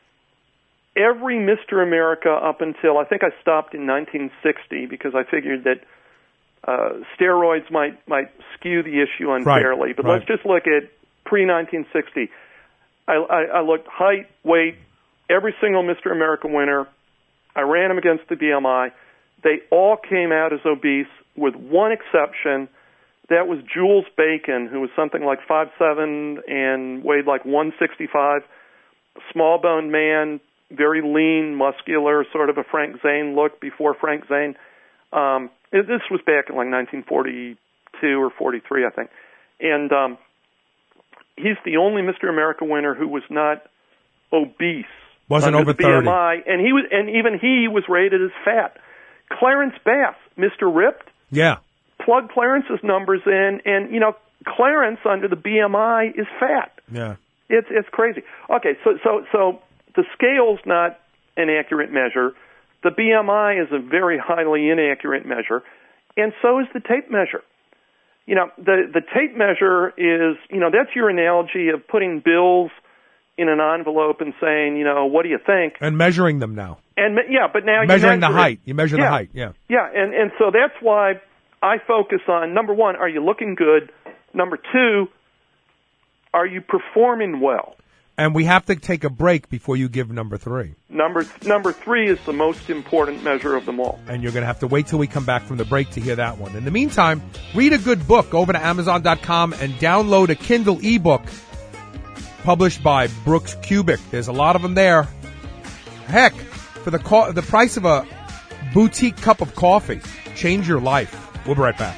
D: every Mr. America up until, I think I stopped in 1960 because I figured that steroids might skew the issue unfairly.
B: Right,
D: but
B: right.
D: let's just look at pre-1960. I looked height, weight, every single Mr. America winner. I ran them against the BMI. They all came out as obese with one exception. That was Jules Bacon, who was something like 5'7" and weighed like 165. Small-boned man, very lean, muscular, sort of a Frank Zane look before Frank Zane. This was back in like 1942 or 43, I think. And he's the only Mr. America winner who was not obese.
B: Wasn't over 30.
D: BMI, and even he was rated as fat. Clarence Bass, Mr. Ripped.
B: Yeah.
D: Plug Clarence's numbers in, and you know Clarence under the BMI is fat.
B: Yeah.
D: It's crazy. Okay, so the scale's not an accurate measure. The BMI is a very highly inaccurate measure, and so is the tape measure. You know, the tape measure is, you know, that's your analogy of putting bills in an envelope and saying, you know, what do you think?
B: And measuring them now.
D: And yeah, but now
B: measuring
D: you
B: the height. You measure the height. Yeah.
D: Yeah, and so that's why I focus on, number one, are you looking good? Number two, are you performing well?
B: And we have to take a break before you give number three.
D: Number three is the most important measure of them all.
B: And you're going to have to wait till we come back from the break to hear that one. In the meantime, read a good book over to Amazon.com and download a Kindle ebook published by Brooks Kubik. There's a lot of them there. Heck, for the price of a boutique cup of coffee, change your life. We'll be right back.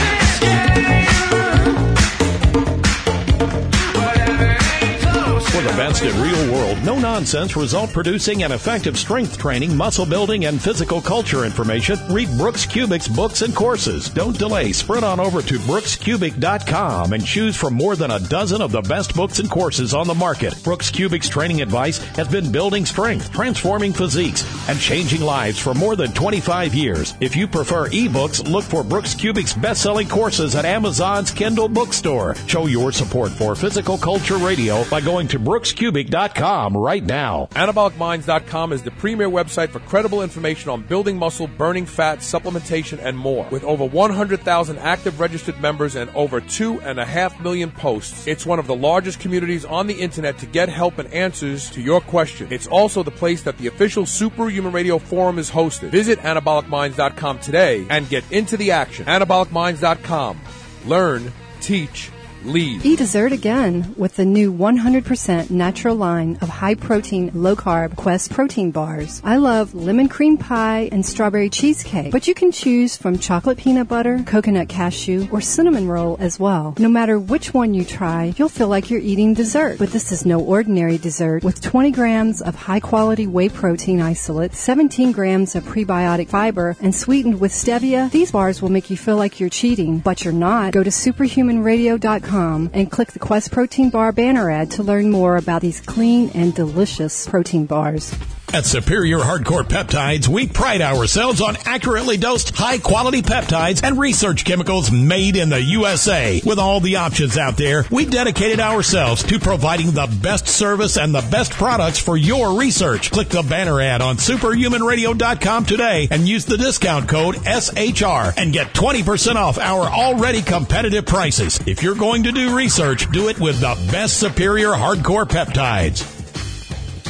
C: For the best in real world, no nonsense, result producing and effective strength training, muscle building, and physical culture information, read Brooks Kubik's books and courses. Don't delay. Sprint on over to brookskubik.com and choose from more than a dozen of the best books and courses on the market. Brooks Kubik's training advice has been building strength, transforming physiques, and changing lives for more than 25 years. If you prefer ebooks, look for Brooks Kubik's best-selling courses at Amazon's Kindle bookstore. Show your support for Physical Culture Radio by going to brookskubik.com right now.
B: Anabolic.minds.com is the premier website for credible information on building muscle, burning fat, supplementation, and more. With over 100,000 active registered members and over 2.5 million posts, it's one of the largest communities on the internet to get help and answers to your questions. It's also the place that the official Superhuman Radio Forum is hosted. Visit AnabolicMinds.com today and get into the action. AnabolicMinds.com. Learn, teach, lead.
E: Eat dessert again with the new 100% natural line of high-protein, low-carb Quest protein bars. I love lemon cream pie and strawberry cheesecake, but you can choose from chocolate peanut butter, coconut cashew, or cinnamon roll as well. No matter which one you try, you'll feel like you're eating dessert. But this is no ordinary dessert. With 20 grams of high-quality whey protein isolate, 17 grams of prebiotic fiber, and sweetened with stevia, these bars will make you feel like you're cheating, but you're not. Go to superhumanradio.com and click the Quest Protein Bar banner ad to learn more about these clean and delicious protein bars.
C: At Superior Hardcore Peptides, we pride ourselves on accurately dosed, high-quality peptides and research chemicals made in the USA. With all the options out there, we dedicated ourselves to providing the best service and the best products for your research. Click the banner ad on superhumanradio.com today and use the discount code SHR and get 20% off our already competitive prices. If you're going to do research, do it with the best Superior Hardcore Peptides.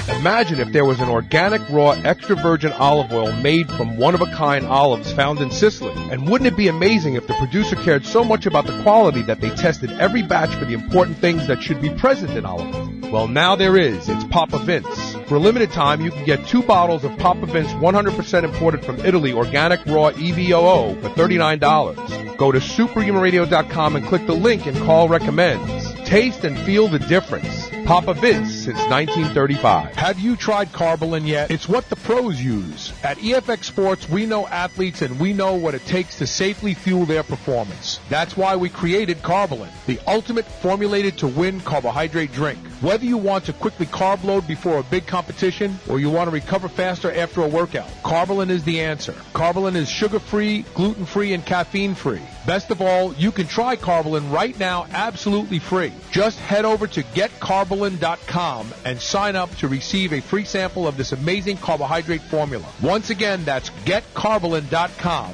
G: Imagine if there was an organic, raw, extra virgin olive oil made from one-of-a-kind olives found in Sicily. And wouldn't it be amazing if the producer cared so much about the quality that they tested every batch for the important things that should be present in olive oil? Well, now there is. It's Papa Vince. For a limited time, you can get 2 bottles of Papa Vince 100% imported from Italy organic raw EVOO for $39. Go to superhumanradio.com and click the link and call recommends. Taste and feel the difference. Papa Vince since 1935.
I: Have you tried Carbolin yet? It's what the pros use. At EFX Sports, we know athletes and we know what it takes to safely fuel their performance. That's why we created Carbolin, the ultimate formulated to win carbohydrate drink. Whether you want to quickly carb load before a big competition or you want to recover faster after a workout, Carbolin is the answer. Carbolin is sugar-free, gluten-free, and caffeine-free. Best of all, you can try Carbolin right now absolutely free. Just head over to getcarbolin.com and sign up to receive a free sample of this amazing carbohydrate formula. Once again, that's getcarbolin.com.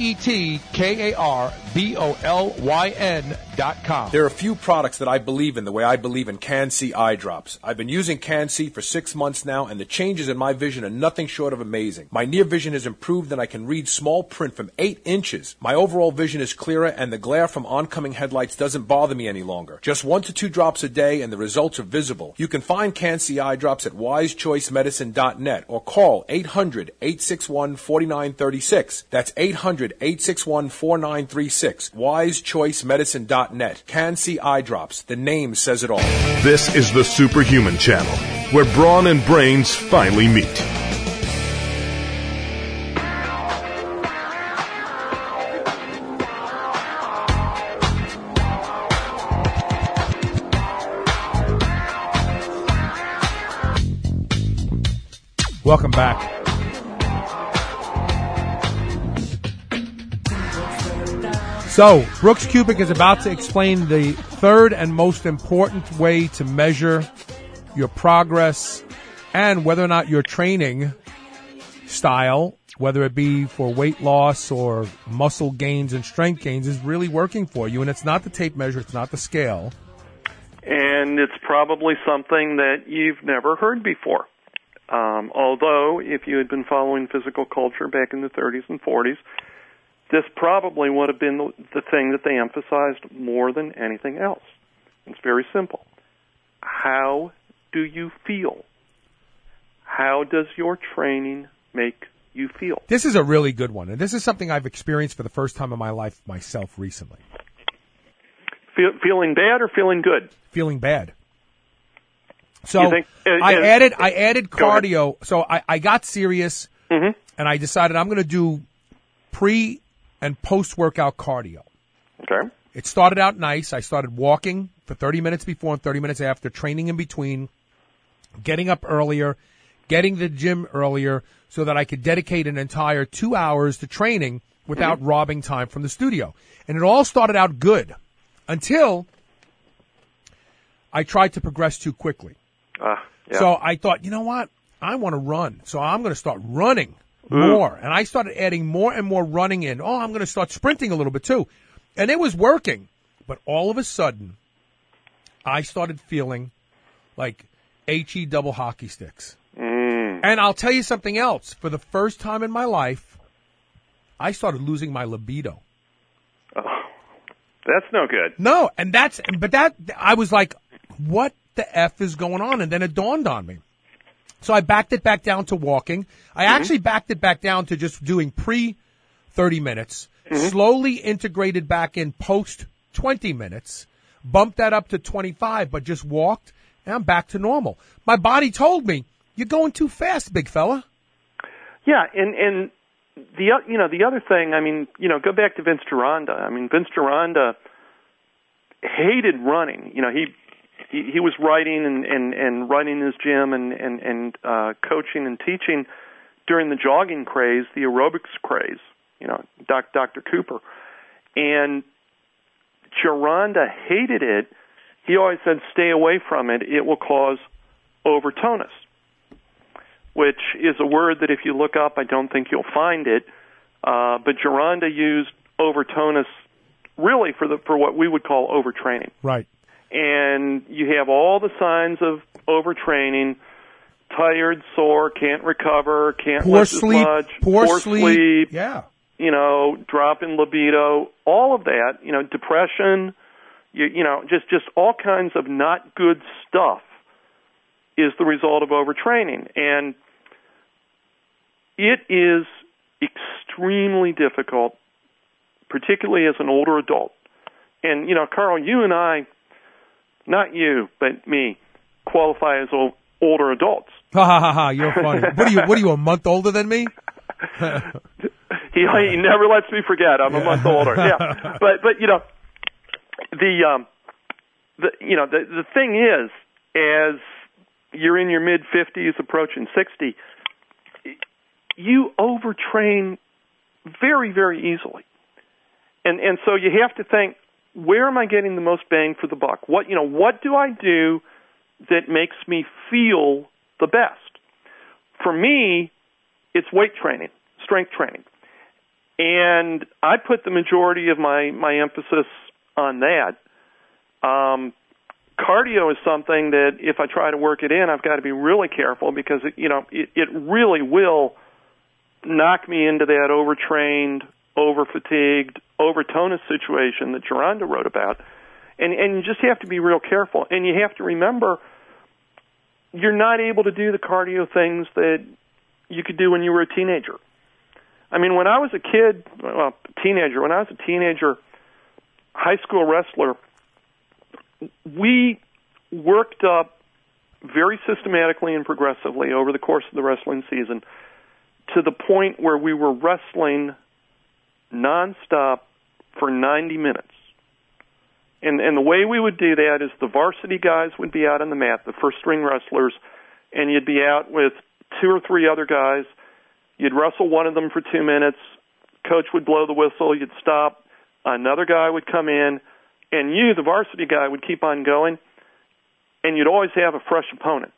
I: GetCarbolyn.com.
H: There are a few products that I believe in the way I believe in Can-C eye drops. I've been using Can-C for 6 months now, and the changes in my vision are nothing short of amazing. My near vision has improved, and I can read small print from 8 inches. My overall vision is clearer, and the glare from oncoming headlights doesn't bother me any longer. Just 1 to 2 drops a day, and the results are visible. You can find Can-C eye drops at wisechoicemedicine.net or call 800-861-4936. That's 800-861-4936. wisechoicemedicine.net. Can-C eye drops. The name says it all.
A: This is the Superhuman Channel, where brawn and brains finally meet.
B: Welcome back. So, Brooks Kubik is about to explain the third and most important way to measure your progress and whether or not your training style, whether it be for weight loss or muscle gains and strength gains, is really working for you. And it's not the tape measure, it's not the scale.
D: And it's probably something that you've never heard before. Although, if you had been following physical culture back in the 30s and 40s, this probably would have been the thing that they emphasized more than anything else. It's very simple. How do you feel? How does your training make you feel?
B: This is a really good one, and this is something I've experienced for the first time in my life myself recently.
D: Feeling bad or feeling good?
B: Feeling bad. So I added cardio. So I got serious, and I decided I'm going to do pre- and post-workout cardio.
D: Okay.
B: It started out nice. I started walking for 30 minutes before and 30 minutes after, training in between, getting up earlier, getting to the gym earlier so that I could dedicate an entire 2 hours to training without robbing time from the studio. And it all started out good until I tried to progress too quickly.
D: Yeah.
B: So I thought, you know what? I want to run. So I'm going to start running more. And I started adding more and more running in. Oh, I'm going to start sprinting a little bit too. And it was working. But all of a sudden, I started feeling like HE double hockey sticks. And I'll tell you something else. For the first time in my life, I started losing my libido.
D: Oh, that's no good.
B: No, I was like, what the F is going on? And then it dawned on me. So I backed it back down to walking. I actually backed it back down to just doing pre-30 minutes, slowly integrated back in post-20 minutes, bumped that up to 25, but just walked, and I'm back to normal. My body told me, you're going too fast, big fella.
D: Yeah, and the other thing, go back to Vince Gironda. Vince Gironda hated running. He was writing and running his gym and coaching and teaching during the jogging craze, the aerobics craze, Dr. Cooper. And Gironda hated it. He always said, stay away from it. It will cause overtonus, which is a word that if you look up, I don't think you'll find it. But Gironda used overtonus really for what we would call overtraining.
B: Right.
D: And you have all the signs of overtraining, tired, sore, can't recover, can't
B: poor
D: lift
B: sleep,
D: as much,
B: poor sleep, yeah,
D: drop in libido, all of that, depression, just all kinds of not good stuff is the result of overtraining. And it is extremely difficult, particularly as an older adult. And, Carl, you and I, not you, but me, qualify as older adults.
B: Ha ha ha ha! You're funny. What are you? A month older than me?
D: He never lets me forget. I'm a month older. Yeah, but the thing is, as you're in your mid 50s, approaching 60, you overtrain very, very easily, and so you have to think, where am I getting the most bang for the buck? What do I do that makes me feel the best? For me, it's weight training, strength training. And I put the majority of my emphasis on that. Cardio is something that if I try to work it in, I've got to be really careful because, it really will knock me into that overtrained, over-fatigued, over-tonus situation that Geronda wrote about. And you just have to be real careful. And you have to remember, you're not able to do the cardio things that you could do when you were a teenager. I mean, when I was a teenager, high school wrestler, we worked up very systematically and progressively over the course of the wrestling season to the point where we were wrestling nonstop for 90 minutes. And the way we would do that is the varsity guys would be out on the mat, the first-string wrestlers, and you'd be out with 2 or 3 other guys. You'd wrestle one of them for 2 minutes. Coach would blow the whistle. You'd stop. Another guy would come in, and you, the varsity guy, would keep on going, and you'd always have a fresh opponent.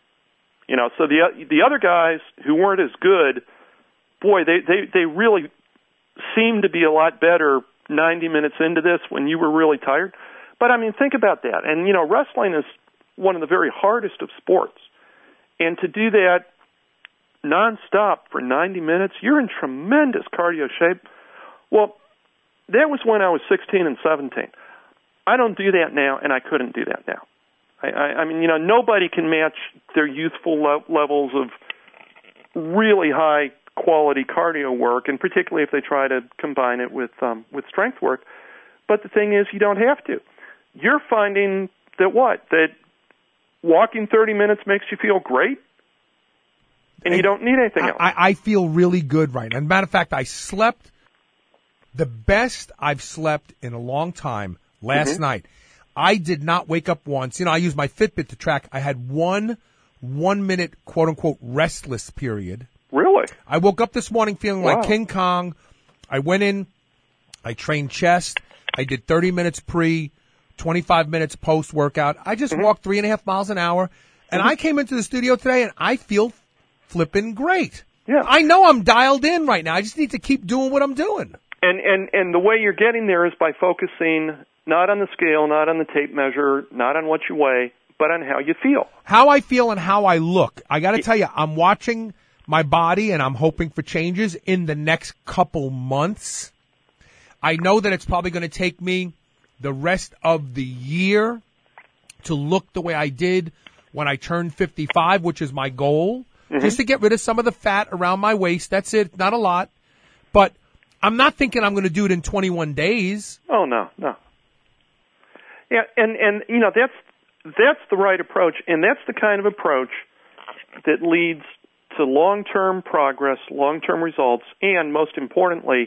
D: So the other guys who weren't as good, boy, they really seemed to be a lot better 90 minutes into this when you were really tired. But, I mean, think about that. And, wrestling is one of the very hardest of sports. And to do that nonstop for 90 minutes, you're in tremendous cardio shape. Well, that was when I was 16 and 17. I don't do that now, and I couldn't do that now. I mean, nobody can match their youthful levels of really high quality cardio work, and particularly if they try to combine it with strength work. But the thing is, you don't have to. You're finding that walking 30 minutes makes you feel great, and you don't need anything else.
B: I feel really good right now. As a matter of fact, I slept the best I've slept in a long time last night. I did not wake up once. I use my Fitbit to track. I had one minute, quote unquote, restless period.
D: Really?
B: I woke up this morning feeling like King Kong. I went in, I trained chest. I did 30 minutes pre, 25 minutes post workout. I just walked 3.5 miles an hour, and I came into the studio today and I feel flipping great.
D: Yeah.
B: I know I'm dialed in right now. I just need to keep doing what I'm doing.
D: And the way you're getting there is by focusing not on the scale, not on the tape measure, not on what you weigh, but on how you feel.
B: How I feel and how I look. I got to tell you, I'm watching my body and I'm hoping for changes in the next couple months. I know that it's probably going to take me the rest of the year to look the way I did when I turned 55, which is my goal, just to get rid of some of the fat around my waist. That's it. Not a lot. But I'm not thinking I'm going to do it in 21 days.
D: Oh, no. Yeah, and that's the right approach, and that's the kind of approach that leads to long-term progress, long-term results, and most importantly,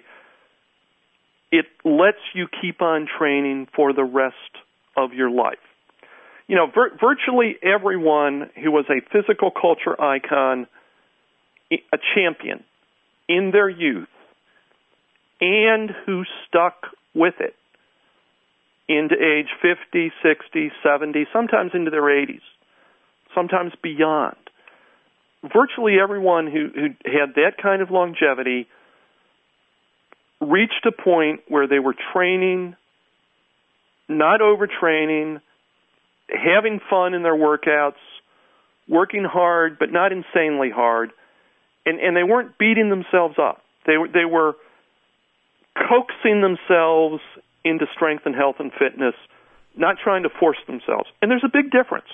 D: it lets you keep on training for the rest of your life. Virtually everyone who was a physical culture icon, a champion in their youth, and who stuck with it into age 50, 60, 70, sometimes into their 80s, sometimes beyond. Virtually everyone who had that kind of longevity reached a point where they were training, not overtraining, having fun in their workouts, working hard but not insanely hard, and they weren't beating themselves up. They were coaxing themselves into strength and health and fitness, not trying to force themselves. And there's a big difference.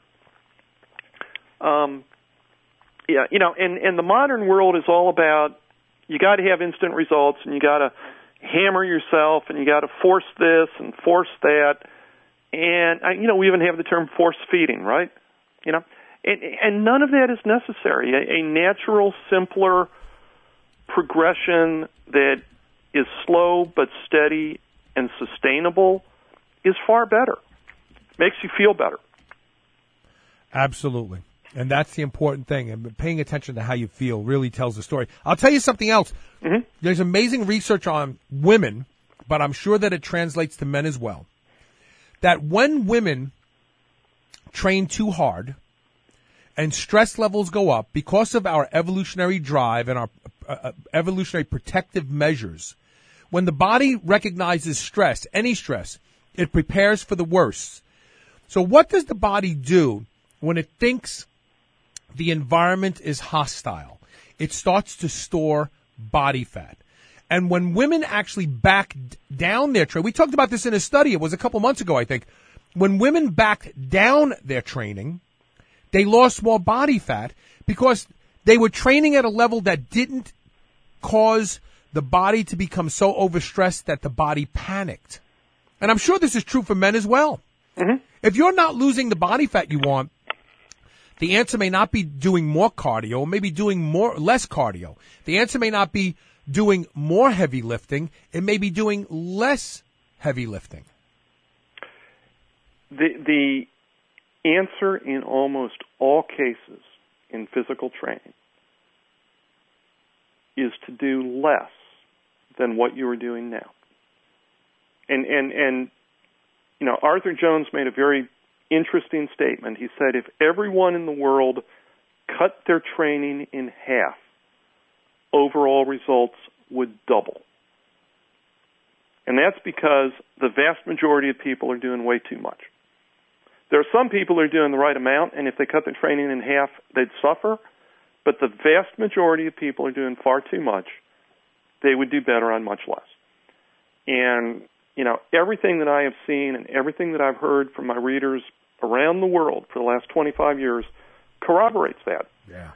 D: And the modern world is all about, you got to have instant results, and you got to hammer yourself, and you got to force this and force that. And, we even have the term force feeding, right? And none of that is necessary. A natural, simpler progression that is slow but steady and sustainable is far better. Makes you feel better.
B: Absolutely. And that's the important thing. And paying attention to how you feel really tells the story. I'll tell you something else. Mm-hmm. There's amazing research on women, but I'm sure that it translates to men as well, that when women train too hard and stress levels go up because of our evolutionary drive and our evolutionary protective measures, when the body recognizes stress, any stress, it prepares for the worst. So what does the body do when it thinks the environment is hostile? It starts to store body fat. And when women actually back down their training, we talked about this in a study, it was a couple months ago, I think. When women backed down their training, they lost more body fat because they were training at a level that didn't cause the body to become so overstressed that the body panicked. And I'm sure this is true for men as well. Mm-hmm. If you're not losing the body fat you want, the answer may not be doing more cardio, maybe doing less cardio. The answer may not be doing more heavy lifting. It may be doing less heavy lifting.
D: The answer in almost all cases in physical training is to do less than what you are doing now. And Arthur Jones made a very interesting statement. He said, if everyone in the world cut their training in half, overall results would double. And that's because the vast majority of people are doing way too much. There are some people who are doing the right amount, and if they cut their training in half, they'd suffer. But the vast majority of people are doing far too much. They would do better on much less. And, everything that I have seen and everything that I've heard from my readers around the world for the last 25 years corroborates that.
B: Yeah.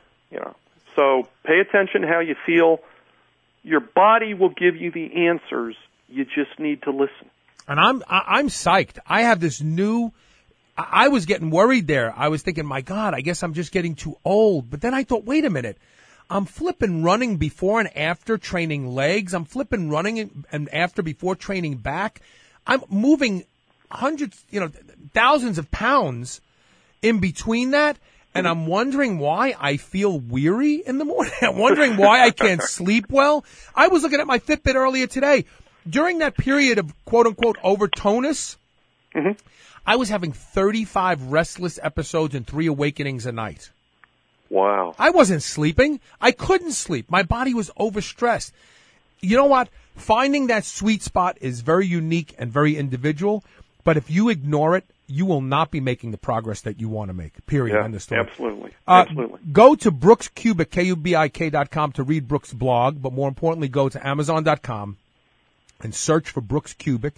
D: So pay attention how you feel. Your body will give you the answers. You just need to listen.
B: And I'm psyched. I have this new. I was getting worried there. I was thinking, my God, I guess I'm just getting too old. But then I thought, wait a minute. I'm flipping running before and after training legs. I'm flipping running and after before training back. I'm moving hundreds, thousands of pounds in between that. And I'm wondering why I feel weary in the morning. I'm wondering why I can't sleep well. I was looking at my Fitbit earlier today. During that period of quote-unquote over-tonus, mm-hmm. I was having 35 restless episodes and 3 awakenings a night.
D: Wow.
B: I wasn't sleeping. I couldn't sleep. My body was overstressed. You know what? Finding that sweet spot is very unique and very individual. But if you ignore it, you will not be making the progress that you want to make, period.
D: Yeah,
B: End of story.
D: Absolutely. Absolutely.
B: Go to Brooks Kubik, KUBIK.com to read Brooks' blog, but more importantly, go to Amazon.com and search for Brooks Kubik,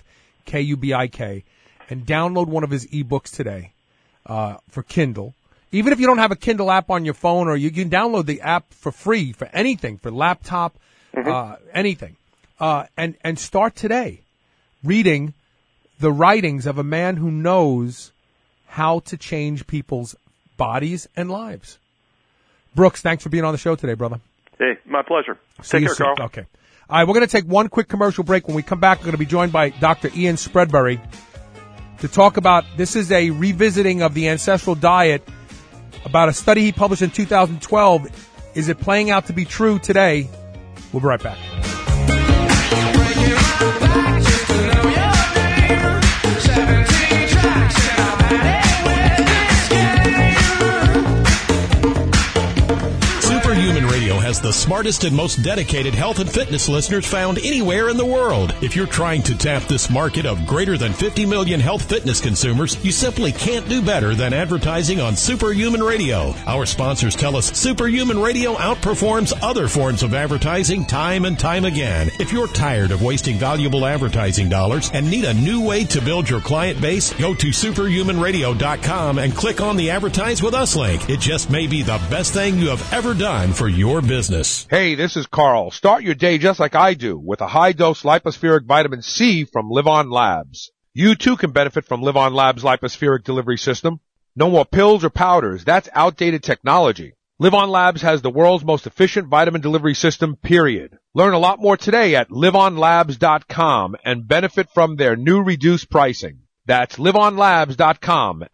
B: KUBIK, and download one of his ebooks today for Kindle. Even if you don't have a Kindle app on your phone, or you can download the app for free for anything, for laptop, mm-hmm. Anything. And start today reading the writings of a man who knows how to change people's bodies and lives. Brooks, thanks for being on the show today, brother.
D: Hey, my pleasure. Take care, Carl.
B: Okay. All right, we're going to take one quick commercial break. When we come back, we're going to be joined by Dr. Ian Spreadbury to talk about, this is a revisiting of the ancestral diet, about a study he published in 2012. Is it playing out to be true today? We'll be right back.
C: Superhuman Radio has has the smartest and most dedicated health and fitness listeners found anywhere in the world. If you're trying to tap this market of greater than 50 million health fitness consumers, you simply can't do better than advertising on Superhuman Radio. Our sponsors tell us Superhuman Radio outperforms other forms of advertising time and time again. If you're tired of wasting valuable advertising dollars and need a new way to build your client base, go to superhumanradio.com and click on the Advertise with Us link. It just may be the best thing you have ever done for your business.
G: Hey, this is Carl. Start your day just like I do with a high-dose lipospheric vitamin C from Live On Labs. You too can benefit from Live On Labs' lipospheric delivery system. No more pills or powders. That's outdated technology. Live On Labs has the world's most efficient vitamin delivery system, period. Learn a lot more today at liveonlabs.com and benefit from their new reduced pricing. That's liveonlabs.com,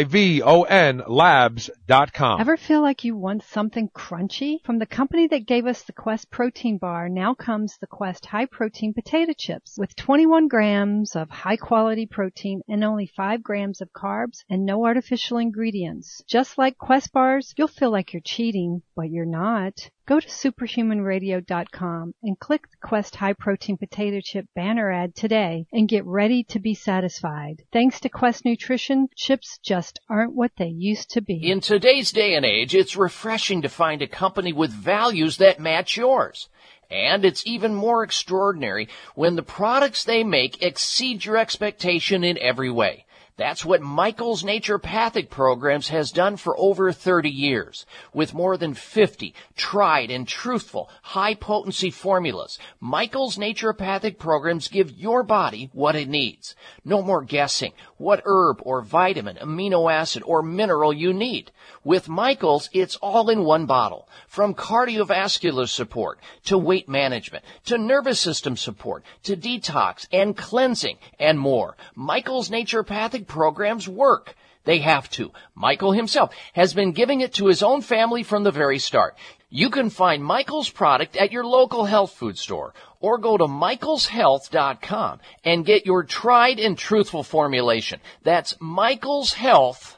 G: Livon labs.com.
E: Ever feel like you want something crunchy? From the company that gave us the Quest protein bar, now comes the Quest high protein potato chips with 21 grams of high quality protein and only 5 grams of carbs and no artificial ingredients. Just like Quest bars, you'll feel like you're cheating, but you're not. Go to superhumanradio.com and click the Quest High Protein Potato Chip banner ad today and get ready to be satisfied. Thanks to Quest Nutrition, chips just aren't what they used to be.
F: In today's day and age, it's refreshing to find a company with values that match yours. And it's even more extraordinary when the products they make exceed your expectation in every way. That's what Michael's Naturopathic Programs has done for over 30 years. With more than 50 tried and truthful high-potency formulas, Michael's Naturopathic Programs give your body what it needs. No more guessing what herb or vitamin, amino acid, or mineral you need. With Michael's, it's all in one bottle. From cardiovascular support to weight management to nervous system support to detox and cleansing and more. Michael's Naturopathic Programs work. They have to. Michael himself has been giving it to his own family from the very start. You can find Michael's product at your local health food store or go to michaelshealth.com and get your tried and truthful formulation. That's michaelshealth.com.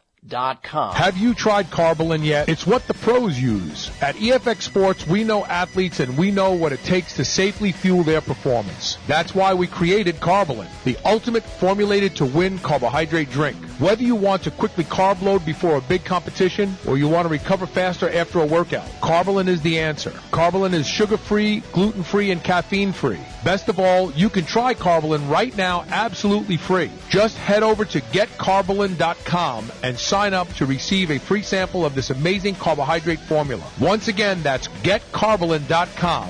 I: Have you tried Carbolin yet? It's what the pros use. At EFX Sports, we know athletes and we know what it takes to safely fuel their performance. That's why we created Carbolin, the ultimate formulated to win carbohydrate drink. Whether you want to quickly carb load before a big competition or you want to recover faster after a workout, Carbolin is the answer. Carbolin is sugar-free, gluten-free, and caffeine-free. Best of all, you can try Carbolin right now absolutely free. Just head over to getcarbolin.com and sign up to receive a free sample of this amazing carbohydrate formula. Once again, that's getcarbolin.com.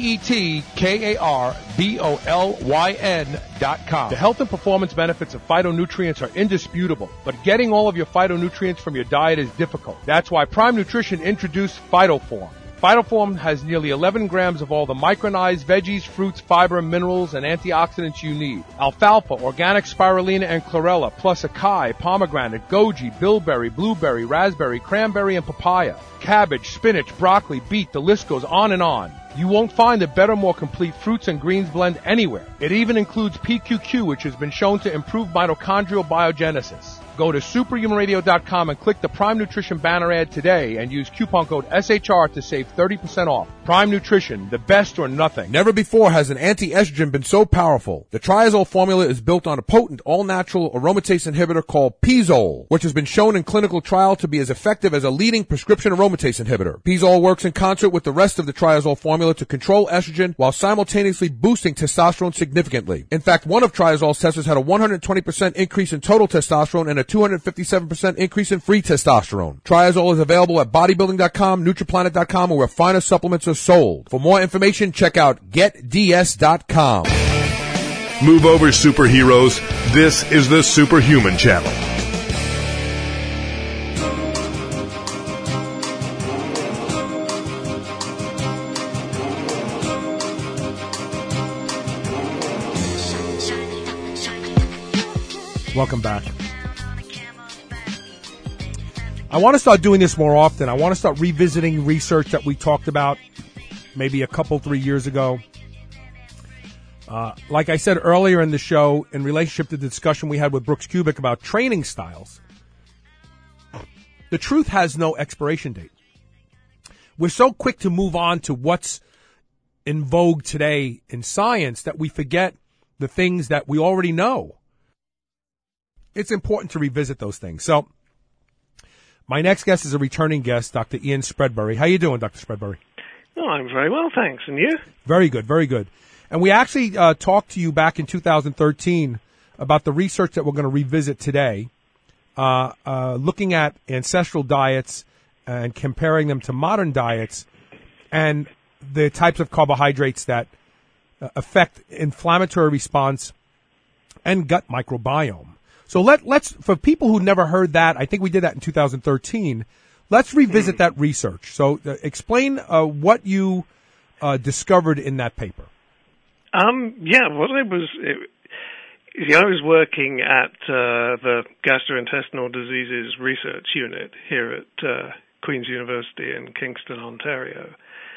I: GetCarbolyn.com. The health and performance benefits of phytonutrients are indisputable, but getting all of your phytonutrients from your diet is difficult. That's why Prime Nutrition introduced PhytoForm. PhytoForm has nearly 11 grams of all the micronized veggies, fruits, fiber, minerals, and antioxidants you need. Alfalfa, organic spirulina, and chlorella, plus acai, pomegranate, goji, bilberry, blueberry, raspberry, cranberry, and papaya. Cabbage, spinach, broccoli, beet, the list goes on and on. You won't find a better, more complete fruits and greens blend anywhere. It even includes PQQ, which has been shown to improve mitochondrial biogenesis. Go to superhumanradio.com and click the Prime Nutrition banner ad today and use coupon code SHR to save 30% off. Prime Nutrition, the best or nothing.
H: Never before has an anti-estrogen been so powerful. The Triazole formula is built on a potent all-natural aromatase inhibitor called Pizole, which has been shown in clinical trial to be as effective as a leading prescription aromatase inhibitor. Pizole works in concert with the rest of the Triazole formula to control estrogen while simultaneously boosting testosterone significantly. In fact, one of Triazole's testers had a 120% increase in total testosterone and a 257% increase in free testosterone. Triazole is available at bodybuilding.com, nutriplanet.com, or where finer supplements are sold. For more information, check out getds.com.
A: Move over, superheroes. This is the Superhuman Channel.
B: Welcome back. I want to start doing this more often. I want to start revisiting research that we talked about maybe a couple, 3 years ago. Like I said earlier in the show, in relationship to the discussion we had with Brooks Kubik about training styles, the truth has no expiration date. we're so quick to move on to what's in vogue today in science that we forget the things that we already know. It's important to revisit those things. So my next guest is a returning guest, Dr. Ian Spreadbury. How you doing, Dr. Spreadbury?
J: Oh, I'm very well, thanks. And you?
B: Very good, very good. And we actually talked to you back in 2013 about the research that we're going to revisit today, looking at ancestral diets and comparing them to modern diets and the types of carbohydrates that affect inflammatory response and gut microbiome. So let's, for people who never heard that, I think we did that in 2013, let's revisit that research. So explain what you discovered in that paper.
J: What I was working at the Gastrointestinal Diseases Research Unit here at Queen's University in Kingston, Ontario.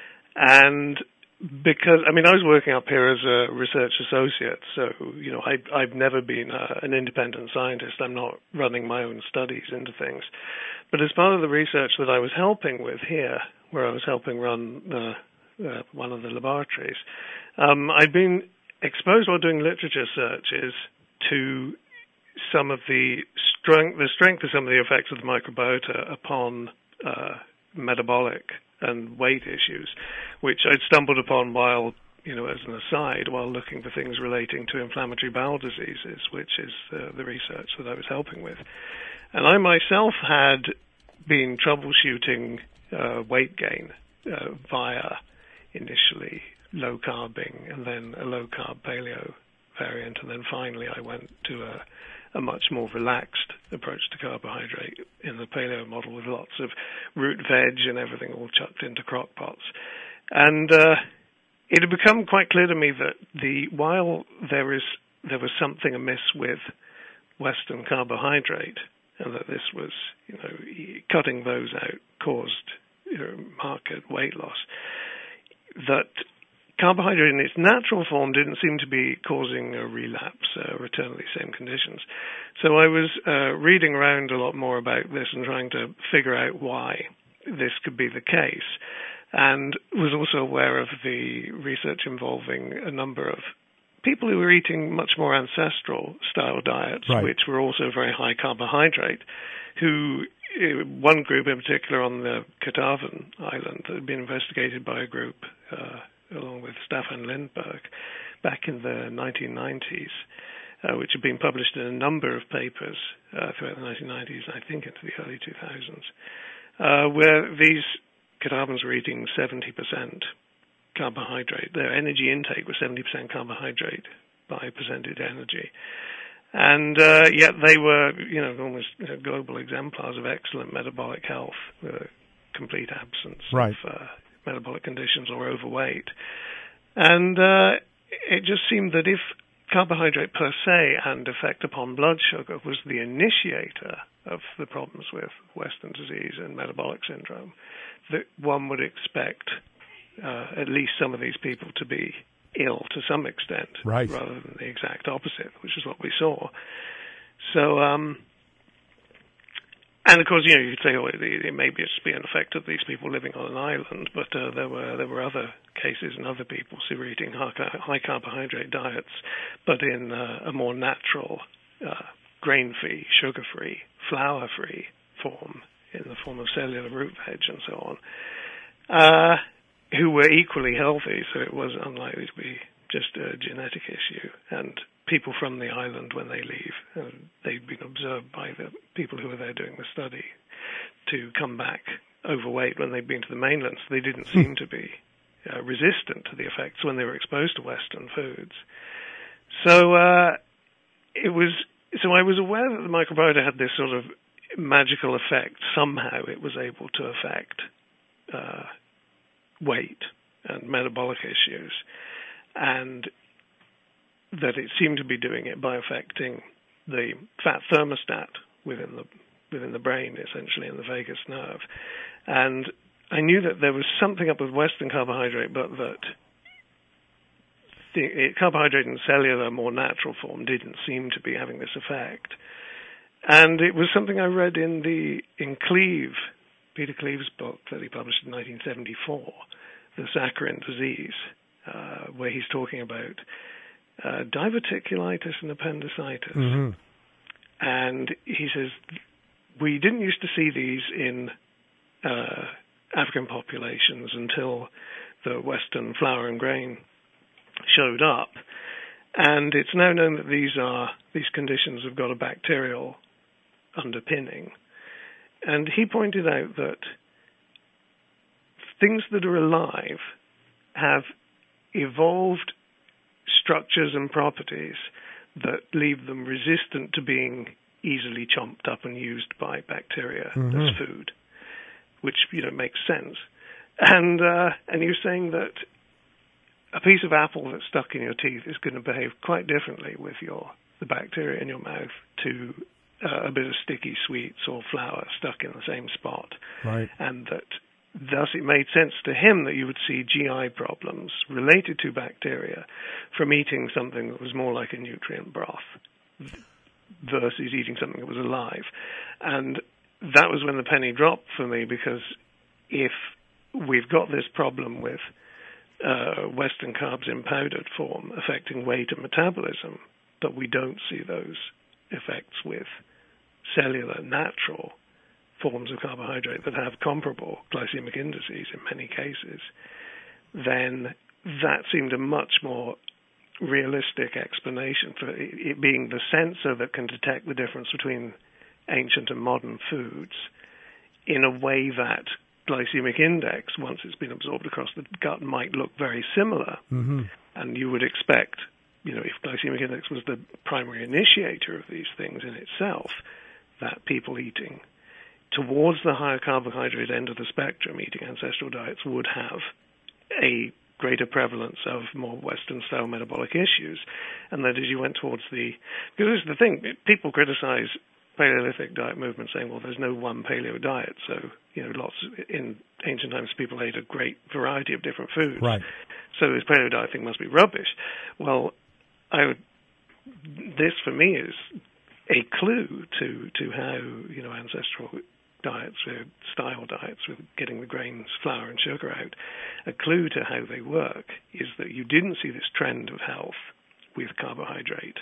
J: And because, I was working up here as a research associate, so, I've never been an independent scientist. I'm not running my own studies into things. But as part of the research that I was helping with here, where I was helping run one of the laboratories, I'd been exposed while doing literature searches to some of the strength of some of the effects of the microbiota upon metabolic and weight issues, which I'd stumbled upon while, as an aside, while looking for things relating to inflammatory bowel diseases, which is the research that I was helping with. And I myself had been troubleshooting weight gain via initially low carbing and then a low carb paleo variant, and then finally I went to a much more relaxed approach to carbohydrate in the paleo model with lots of root veg and everything all chucked into crock pots. And it had become quite clear to me that while there was something amiss with Western carbohydrate, and that this was, cutting those out caused marked weight loss, that carbohydrate in its natural form didn't seem to be causing a relapse, return to these same conditions. So I was reading around a lot more about this and trying to figure out why this could be the case, and was also aware of the research involving a number of people who were eating much more ancestral style diets, right, which were also very high carbohydrate, who one group in particular on the Katavan Island had been investigated by a group along with Staffan Lindberg back in the 1990s, which had been published in a number of papers throughout the 1990s, I think into the early 2000s, where these Katavans were eating 70% carbohydrate. Their energy intake was 70% carbohydrate by percentage energy. And yet they were, almost global exemplars of excellent metabolic health, with a complete absence of metabolic conditions or overweight. And it just seemed that if carbohydrate per se and effect upon blood sugar was the initiator of the problems with Western disease and metabolic syndrome, that one would expect at least some of these people to be ill to some extent, rather than the exact opposite, which is what we saw. So, and of course, you could say, it may just be an effect of these people living on an island, but there were other cases and other people who were eating high carbohydrate diets, but in a more natural, grain-free, sugar-free, flour-free form, in the form of cellular root veg and so on, who were equally healthy, so it was unlikely to be just a genetic issue. And people from the island, when they leave, they've been observed by the people who were there doing the study to come back overweight when they'd been to the mainland, so they didn't seem to be resistant to the effects when they were exposed to Western foods. So I was aware that the microbiota had this sort of magical effect. Somehow it was able to affect weight and metabolic issues, and that it seemed to be doing it by affecting the fat thermostat within the brain, essentially in the vagus nerve. And I knew that there was something up with Western carbohydrate, but that carbohydrate in cellular, more natural form didn't seem to be having this effect. And it was something I read in Cleve Peter Cleave's book that he published in 1974, The Saccharine Disease, where he's talking about diverticulitis and appendicitis.
B: Mm-hmm.
J: And he says, we didn't used to see these in African populations until the Western flour and grain showed up. And it's now known that these conditions have got a bacterial underpinning. And he pointed out that things that are alive have evolved structures and properties that leave them resistant to being easily chomped up and used by bacteria as food, which makes sense. And you're saying that a piece of apple that's stuck in your teeth is going to behave quite differently with the bacteria in your mouth to a bit of sticky sweets or flour stuck in the same spot.
B: Right.
J: And that thus it made sense to him that you would see GI problems related to bacteria from eating something that was more like a nutrient broth versus eating something that was alive. And that was when the penny dropped for me, because if we've got this problem with Western carbs in powdered form affecting weight and metabolism, but we don't see those effects with cellular, natural forms of carbohydrate that have comparable glycemic indices in many cases, then that seemed a much more realistic explanation for it being the sensor that can detect the difference between ancient and modern foods in a way that glycemic index, once it's been absorbed across the gut, might look very similar.
B: Mm-hmm.
J: And you would expect, if glycemic index was the primary initiator of these things in itself, that people eating towards the higher carbohydrate end of the spectrum, eating ancestral diets, would have a greater prevalence of more Western-style metabolic issues. And that as you went towards because this is the thing, people criticize Paleolithic diet movement saying, well, there's no one paleo diet, so, lots in ancient times people ate a great variety of different foods.
B: Right.
J: So this paleo diet thing must be rubbish. Well, this for me is a clue to how, ancestral diets, style diets with getting the grains, flour and sugar out, a clue to how they work is that you didn't see this trend of health with carbohydrate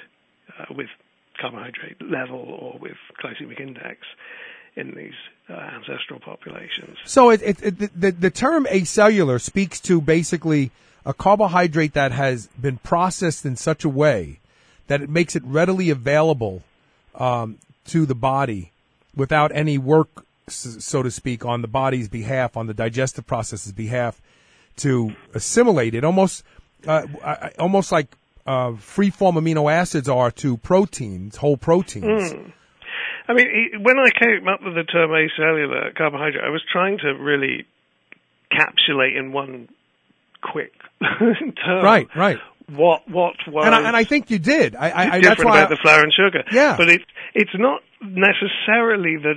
J: level or with glycemic index in these ancestral populations.
B: So the term acellular speaks to basically a carbohydrate that has been processed in such a way that it makes it readily available to the body without any work, so to speak, on the body's behalf, on the digestive process's behalf, to assimilate it, almost like free-form amino acids are to proteins, whole proteins.
J: I mean, when I came up with the term acellular carbohydrate, I was trying to really capsulate in one quick term.
B: Right.
J: What was
B: and I think you did.
J: different
B: that's why
J: about the flour and sugar.
B: Yeah.
J: But it's not necessarily that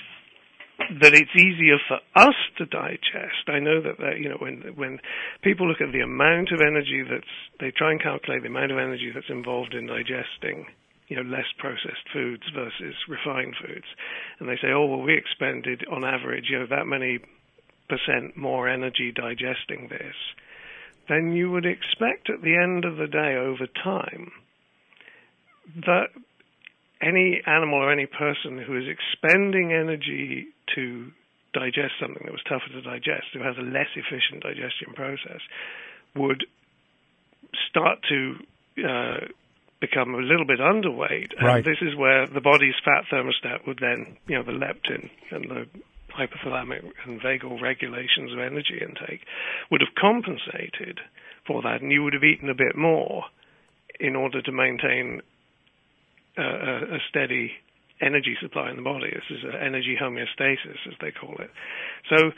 J: it's easier for us to digest. I know that when people look at the amount of energy they try and calculate the amount of energy that's involved in digesting, less processed foods versus refined foods, and they say, oh, well, we expended on average, that many % more energy digesting this, then you would expect at the end of the day, over time, that any animal or any person who is expending energy to digest something that was tougher to digest, who has a less efficient digestion process, would start to become a little bit underweight.
B: Right.
J: And this is where the body's fat thermostat would then, the leptin and the hypothalamic and vagal regulations of energy intake would have compensated for that, and you would have eaten a bit more in order to maintain a steady energy supply in the body. This is energy homeostasis, as they call it. So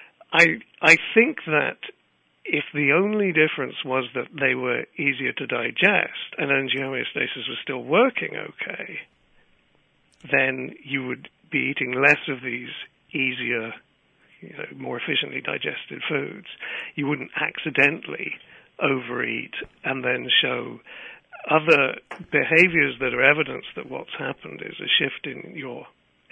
J: I think that if the only difference was that they were easier to digest and energy homeostasis was still working okay, then you would be eating less of these easier, more efficiently digested foods. You wouldn't accidentally overeat and then show other behaviors that are evidence that what's happened is a shift in your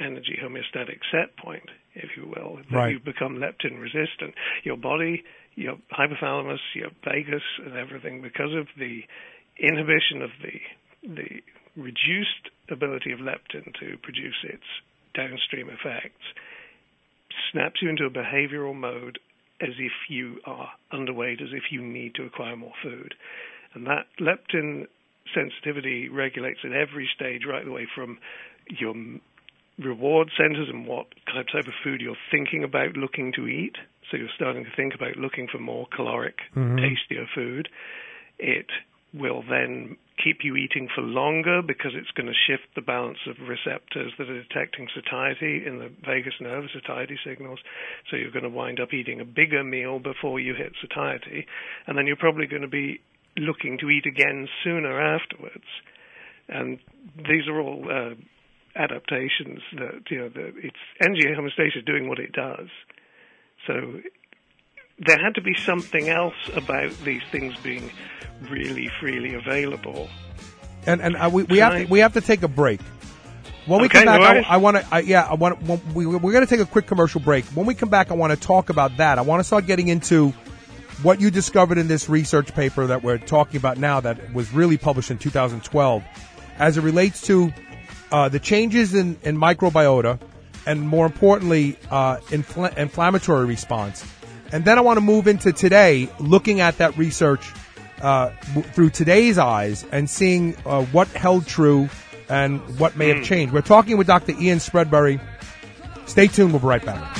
J: energy homeostatic set point, if you will, that
B: right.
J: you become leptin resistant. Your body, your hypothalamus, your vagus, and everything, because of the inhibition of the reduced ability of leptin to produce its downstream effects, snaps you into a behavioral mode as if you are underweight, as if you need to acquire more food. And that leptin sensitivity regulates at every stage, right the way from your reward centers and what type of food you're thinking about looking to eat. So you're starting to think about looking for more caloric, tastier food. It will then keep you eating for longer because it's going to shift the balance of receptors that are detecting satiety in the vagus nerve, satiety signals. So you're going to wind up eating a bigger meal before you hit satiety. And then you're probably going to be looking to eat again sooner afterwards. And these are all adaptations that, it's energy homeostasis doing what it does. So there had to be something else about these things being really freely available.
B: And we have to take a break. When we come back, we're going to take a quick commercial break. When we come back, I want to talk about that. I want to start getting into what you discovered in this research paper that we're talking about now that was really published in 2012 as it relates to the changes in microbiota and, more importantly, inflammatory response. And then I want to move into today, looking at that research through today's eyes and seeing what held true and what may have changed. We're talking with Dr. Ian Spreadbury. Stay tuned. We'll be right back.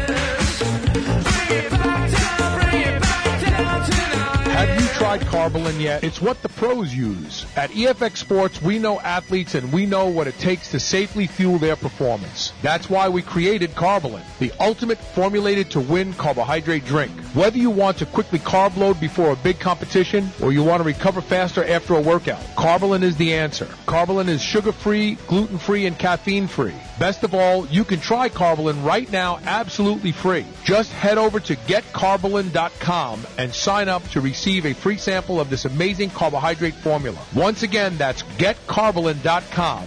I: Have you tried Carbolin yet? It's what the pros use. At EFX Sports, we know athletes and we know what it takes to safely fuel their performance. That's why we created Carbolin, the ultimate formulated to win carbohydrate drink. Whether you want to quickly carb load before a big competition or you want to recover faster after a workout, Carbolin is the answer. Carbolin is sugar-free, gluten-free, and caffeine-free. Best of all, you can try Carbolin right now absolutely free. Just head over to getcarbolin.com and sign up to receive a free sample of this amazing carbohydrate formula. Once again, that's getcarbolin.com.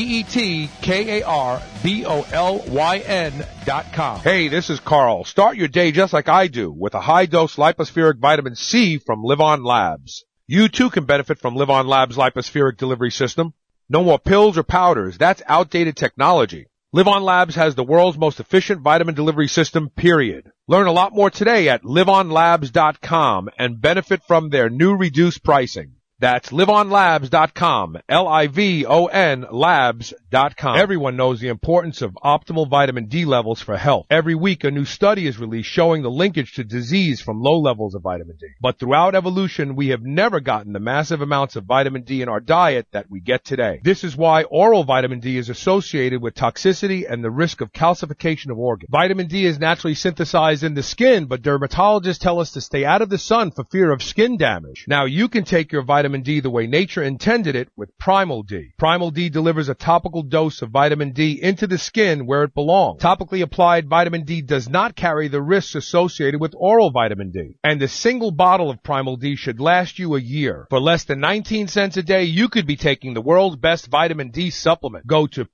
I: GetCarbolyn.com.
G: Hey, this is Carl. Start your day just like I do with a high-dose lipospheric vitamin C from Live On Labs. You too can benefit from Live On Labs' lipospheric delivery system. No more pills or powders. That's outdated technology. Live On Labs has the world's most efficient vitamin delivery system, period. Learn a lot more today at liveonlabs.com and benefit from their new reduced pricing. That's liveonlabs.com, Livon labs.com. Everyone knows the importance of optimal vitamin D levels for health. Every week, a new study is released showing the linkage to disease from low levels of vitamin D. But throughout evolution, we have never gotten the massive amounts of vitamin D in our diet that we get today. This is why oral vitamin D is associated with toxicity and the risk of calcification of organs. Vitamin D is naturally synthesized in the skin, but dermatologists tell us to stay out of the sun for fear of skin damage. Now, you can take your vitamin D the way nature intended it with Primal D. Primal D delivers a topical dose of vitamin D into the skin where it belongs. Topically applied vitamin D does not carry the risks associated with oral vitamin D. And a single bottle of Primal D should last you a year. For less than 19 cents a day, you could be taking the world's best vitamin D supplement. Go to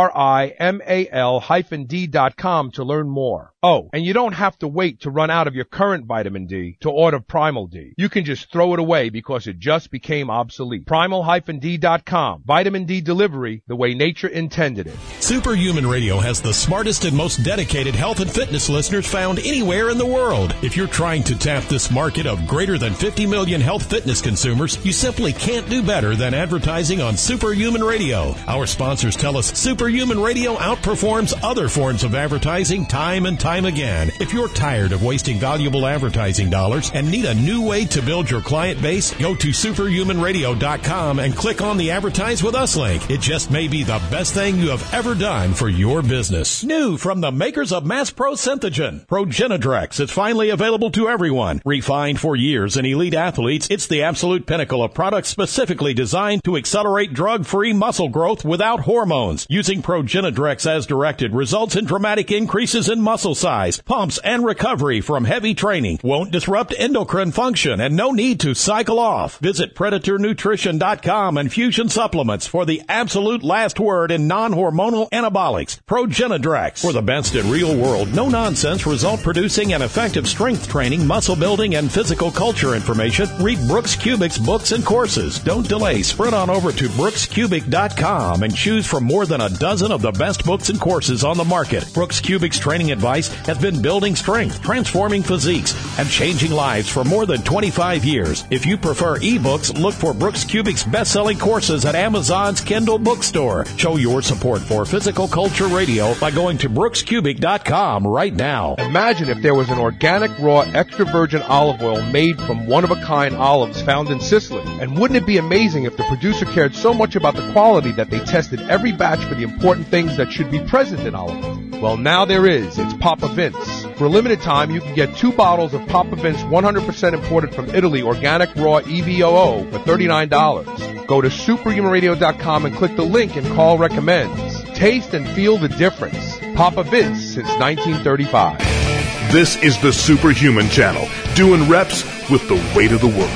G: primal-d.com to learn more. Oh, and you don't have to wait to run out of your current vitamin D to order Primal D. You can just throw it away because it just became obsolete. Primal-d.com. Vitamin D delivery the way nature intended it.
C: Superhuman Radio has the smartest and most dedicated health and fitness listeners found anywhere in the world. If you're trying to tap this market of greater than 50 million health fitness consumers, you simply can't do better than advertising on Superhuman Radio. Our sponsors tell us Superhuman Radio outperforms other forms of advertising time and time again. If you're tired of wasting valuable advertising dollars and need a new way to build your client base, go to superhumanradio.com and click on the Advertise With Us link. It just may be the best thing you have ever done for your business. New from the makers of Mass Pro Synthogen, Progenadrex is finally available to everyone. Refined for years in elite athletes, it's the absolute pinnacle of products specifically designed to accelerate drug-free muscle growth without hormones. Using Progenadrex as directed results in dramatic increases in muscle exercise, pumps, and recovery from heavy training. Won't disrupt endocrine function and no need to cycle off. Visit PredatorNutrition.com and Fusion Supplements for the absolute last word in non-hormonal anabolics. Progenidrex for the best in real world, no nonsense, result producing and effective strength training, muscle building, and physical culture information. Read Brooks Kubik's books and courses. Don't delay. Sprint on over to BrooksCubic.com and choose from more than a dozen of the best books and courses on the market. Brooks Kubik's training advice has been building strength, transforming physiques, and changing lives for more than 25 years. If you prefer ebooks, look for Brooks Kubik's best-selling courses at Amazon's Kindle bookstore. Show your support for Physical Culture Radio by going to BrooksCubic.com right now.
G: Imagine if there was an organic, raw, extra virgin olive oil made from one-of-a-kind olives found in Sicily. And wouldn't it be amazing if the producer cared so much about the quality that they tested every batch for the important things that should be present in olive oil? Well, now there is. It's Papa Vince. For a limited time, you can get 2 bottles of Papa Vince 100% imported from Italy organic raw EVOO for $39. Go to superhumanradio.com and click the link and call recommends. Taste and feel the difference. Papa Vince since 1935.
A: This is the Superhuman Channel, doing reps with the weight of the world.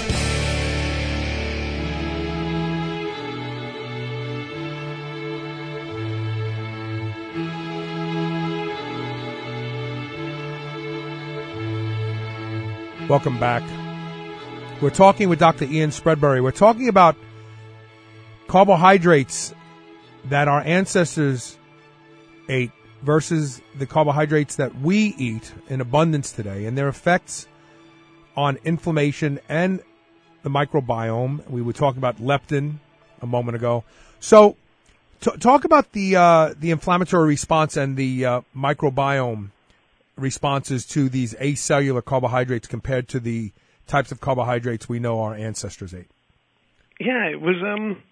B: Welcome back. We're talking with Dr. Ian Spreadbury. We're talking about carbohydrates that our ancestors ate versus the carbohydrates that we eat in abundance today and their effects on inflammation and the microbiome. We were talking about leptin a moment ago. So talk about the inflammatory response and the microbiome responses to these acellular carbohydrates compared to the types of carbohydrates we know our ancestors ate.
J: Yeah, it was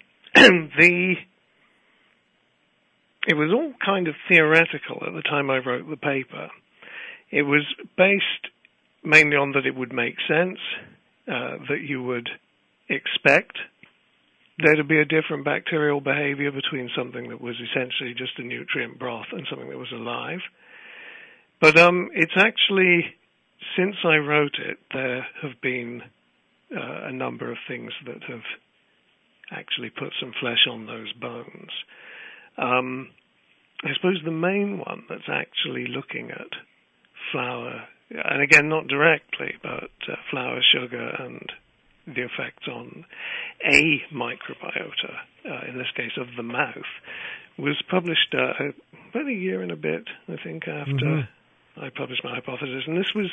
J: it was all kind of theoretical at the time I wrote the paper. It was based mainly on that it would make sense, that you would expect there to be a different bacterial behavior between something that was essentially just a nutrient broth and something that was alive. But it's actually, since I wrote it, there have been a number of things that have actually put some flesh on those bones. I suppose the main one that's actually looking at flour, and again, not directly, but flour, sugar, and the effects on a microbiota, in this case of the mouth, was published about a year and a bit, I think, after I published my hypothesis. And this was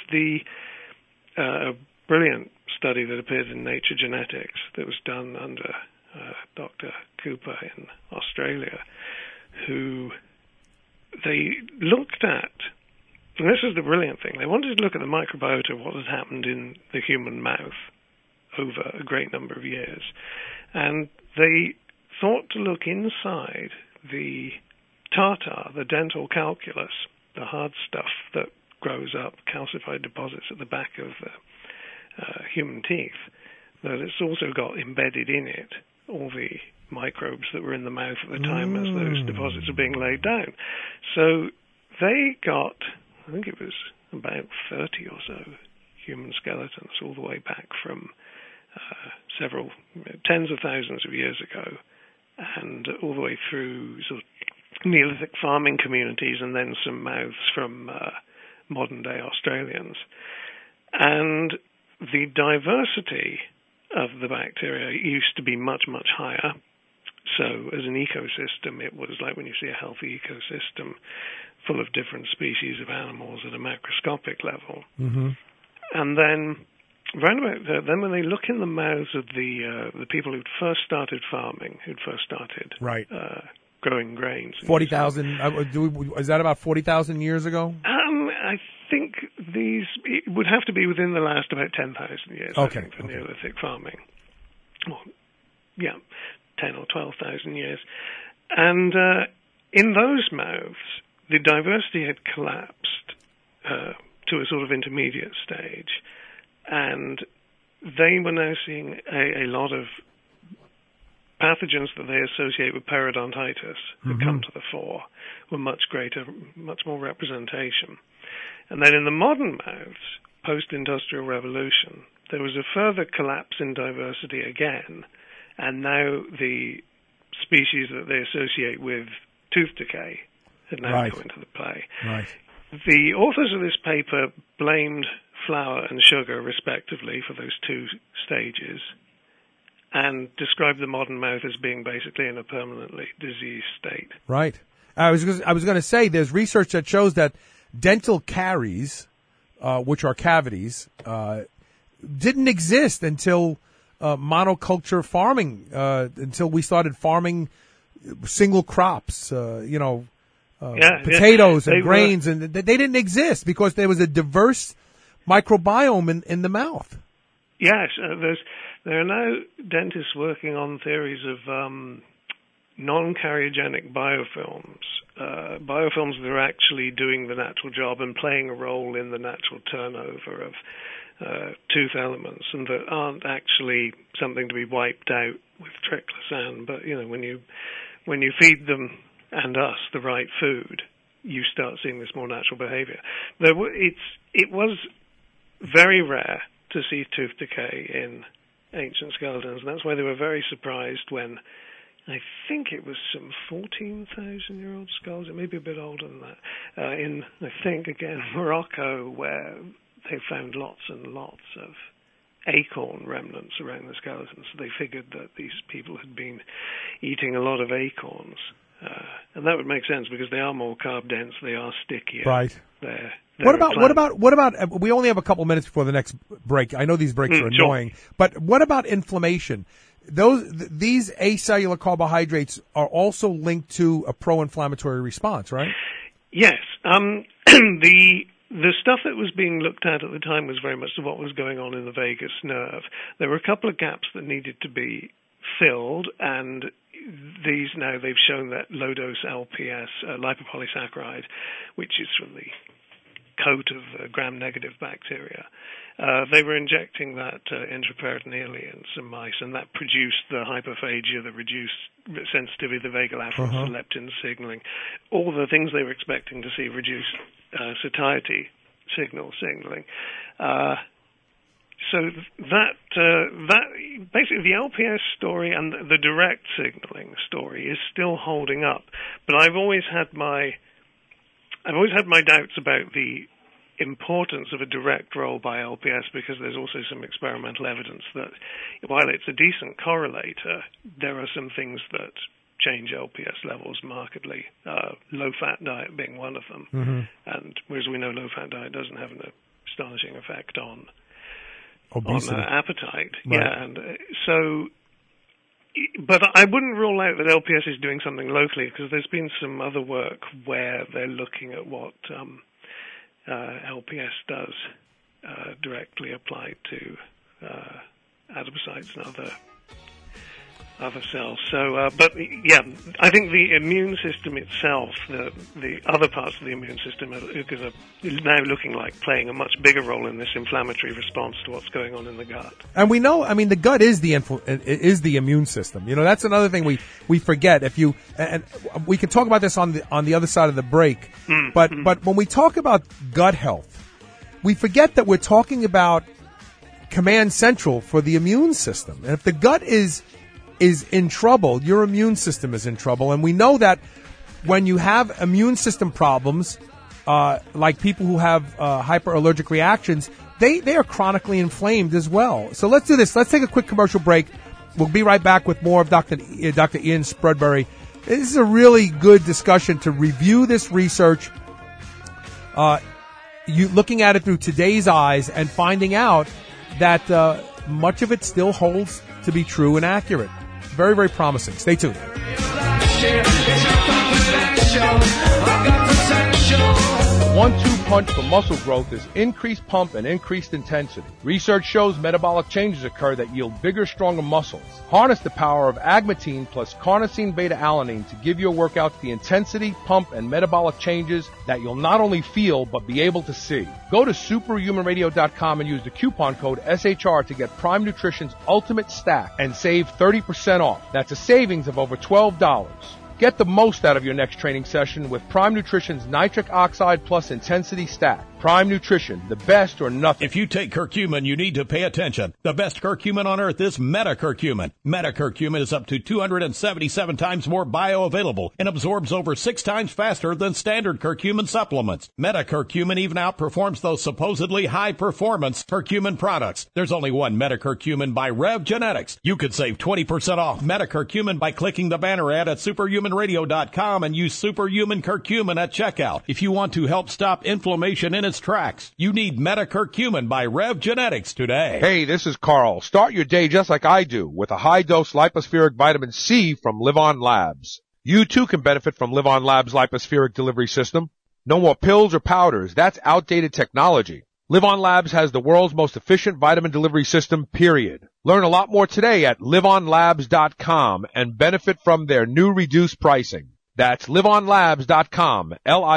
J: a brilliant study that appeared in Nature Genetics that was done under Dr. Cooper in Australia, who they looked at, and this is the brilliant thing, they wanted to look at the microbiota, what has happened in the human mouth over a great number of years. And they thought to look inside the tartar, the dental calculus, the hard stuff that grows up, calcified deposits at the back of human teeth, that it's also got embedded in it all the microbes that were in the mouth at the time as those deposits are being laid down. So they got, I think it was about 30 or so human skeletons all the way back from several tens of thousands of years ago, and all the way through sort of Neolithic farming communities, and then some mouths from modern-day Australians. And the diversity of the bacteria used to be much, much higher. So as an ecosystem, it was like when you see a healthy ecosystem full of different species of animals at a macroscopic level. And then round about then when they look in the mouths of the people who'd first started farming, who'd first started growing grains.
B: 40,000, is that about 40,000 years ago?
J: I think it would have to be within the last about 10,000 years, I think, for Neolithic farming. Well, 10 or 12,000 years. And in those mouths, the diversity had collapsed to a sort of intermediate stage. And they were now seeing a lot of pathogens that they associate with periodontitis that come to the fore were much greater, much more representation. And then in the modern mouths, post-industrial revolution, there was a further collapse in diversity again, and now the species that they associate with tooth decay had now come into the play.
B: Right.
J: The authors of this paper blamed flour and sugar, respectively, for those two stages, and described the modern mouth as being basically in a permanently diseased state.
B: Right. I was going to say there's research that shows that dental caries, which are cavities, didn't exist until monoculture farming, until we started farming single crops, potatoes and grains, and they didn't exist because there was a diverse microbiome in the mouth.
J: Yes, there are now dentists working on theories of non-karyogenic biofilms, biofilms that are actually doing the natural job and playing a role in the natural turnover of tooth elements, and that aren't actually something to be wiped out with triclosan. But when you feed them and us the right food, you start seeing this more natural behavior. It was very rare to see tooth decay in ancient skeletons, and that's why they were very surprised when I think it was some 14,000-year-old skulls, it may be a bit older than that, in, I think, again, Morocco, where they found lots and lots of acorn remnants around the skeletons. So they figured that these people had been eating a lot of acorns. And that would make sense because they are more carb dense, they are stickier.
B: Right.
J: They're
B: what about, we only have a couple minutes before the next break. I know these breaks are annoying, but what about inflammation? These acellular carbohydrates are also linked to a pro-inflammatory response, right?
J: Yes. The stuff that was being looked at the time was very much what was going on in the vagus nerve. There were a couple of gaps that needed to be filled, and they've shown that low-dose LPS, lipopolysaccharide, which is from the coat of gram-negative bacteria, they were injecting that intraperitoneally in some mice, and that produced the hyperphagia, the reduced sensitivity of the vagal afferents to leptin signaling, all the things they were expecting to see reduced satiety signaling. So that basically the LPS story and the direct signaling story is still holding up, but I've always had my doubts about the importance of a direct role by LPS, because there's also some experimental evidence that while it's a decent correlator, there are some things that change LPS levels markedly, low-fat diet being one of them. And whereas we know low-fat diet doesn't have an astonishing effect on appetite. Right. Yeah, and but I wouldn't rule out that LPS is doing something locally, because there's been some other work where they're looking at what LPS does directly applied to adipocytes and other cells. So, but yeah, I think the immune system itself, the other parts of the immune system, are now looking like playing a much bigger role in this inflammatory response to what's going on in the gut. And
B: we know, I mean, the gut is the immune system. You know, that's another thing we forget. And we can talk about this on the other side of the break. But when we talk about gut health, we forget that we're talking about command central for the immune system. And if the gut is in trouble, your immune system is in trouble. And we know that when you have immune system problems, like people who have hyperallergic reactions, they are chronically inflamed as well. So let's do this. Let's take a quick commercial break. We'll be right back with more of Dr. Ian Spreadbury. This is a really good discussion to review this research, looking at it through today's eyes and finding out that much of it still holds to be true and accurate. Very, very promising. Stay tuned.
I: 1-2 punch for muscle growth is increased pump and increased intensity. Research shows metabolic changes occur that yield bigger, stronger muscles. Harness the power of agmatine plus carnosine beta-alanine to give your workouts the intensity, pump, and metabolic changes that you'll not only feel but be able to see. Go to superhumanradio.com and use the coupon code SHR to get Prime Nutrition's Ultimate Stack and save 30% off. That's a savings of over $12. Get the most out of your next training session with Prime Nutrition's Nitric Oxide Plus Intensity Stack. Prime Nutrition, the best or nothing.
C: If you take curcumin, you need to pay attention. The best curcumin on earth is metacurcumin. Metacurcumin is up to 277 times more bioavailable and absorbs over 6 times faster than standard curcumin supplements. Metacurcumin even outperforms those supposedly high-performance curcumin products. There's only one metacurcumin by Rev Genetics. You could save 20% off metacurcumin by clicking the banner ad at superhumanradio.com and use superhuman curcumin at checkout. If you want to help stop inflammation in its tracks, you need metacurcumin by Rev Genetics today.
I: Hey, this is Carl. Start your day just like I do with a high-dose lipospheric vitamin C from LivOn Labs. You too can benefit from LivOn Labs' lipospheric delivery system. No more pills or powders. That's outdated technology. LivOn Labs has the world's most efficient vitamin delivery system, period. Learn a lot more today at livonlabs.com and benefit from their new reduced pricing. That's livonlabs.com,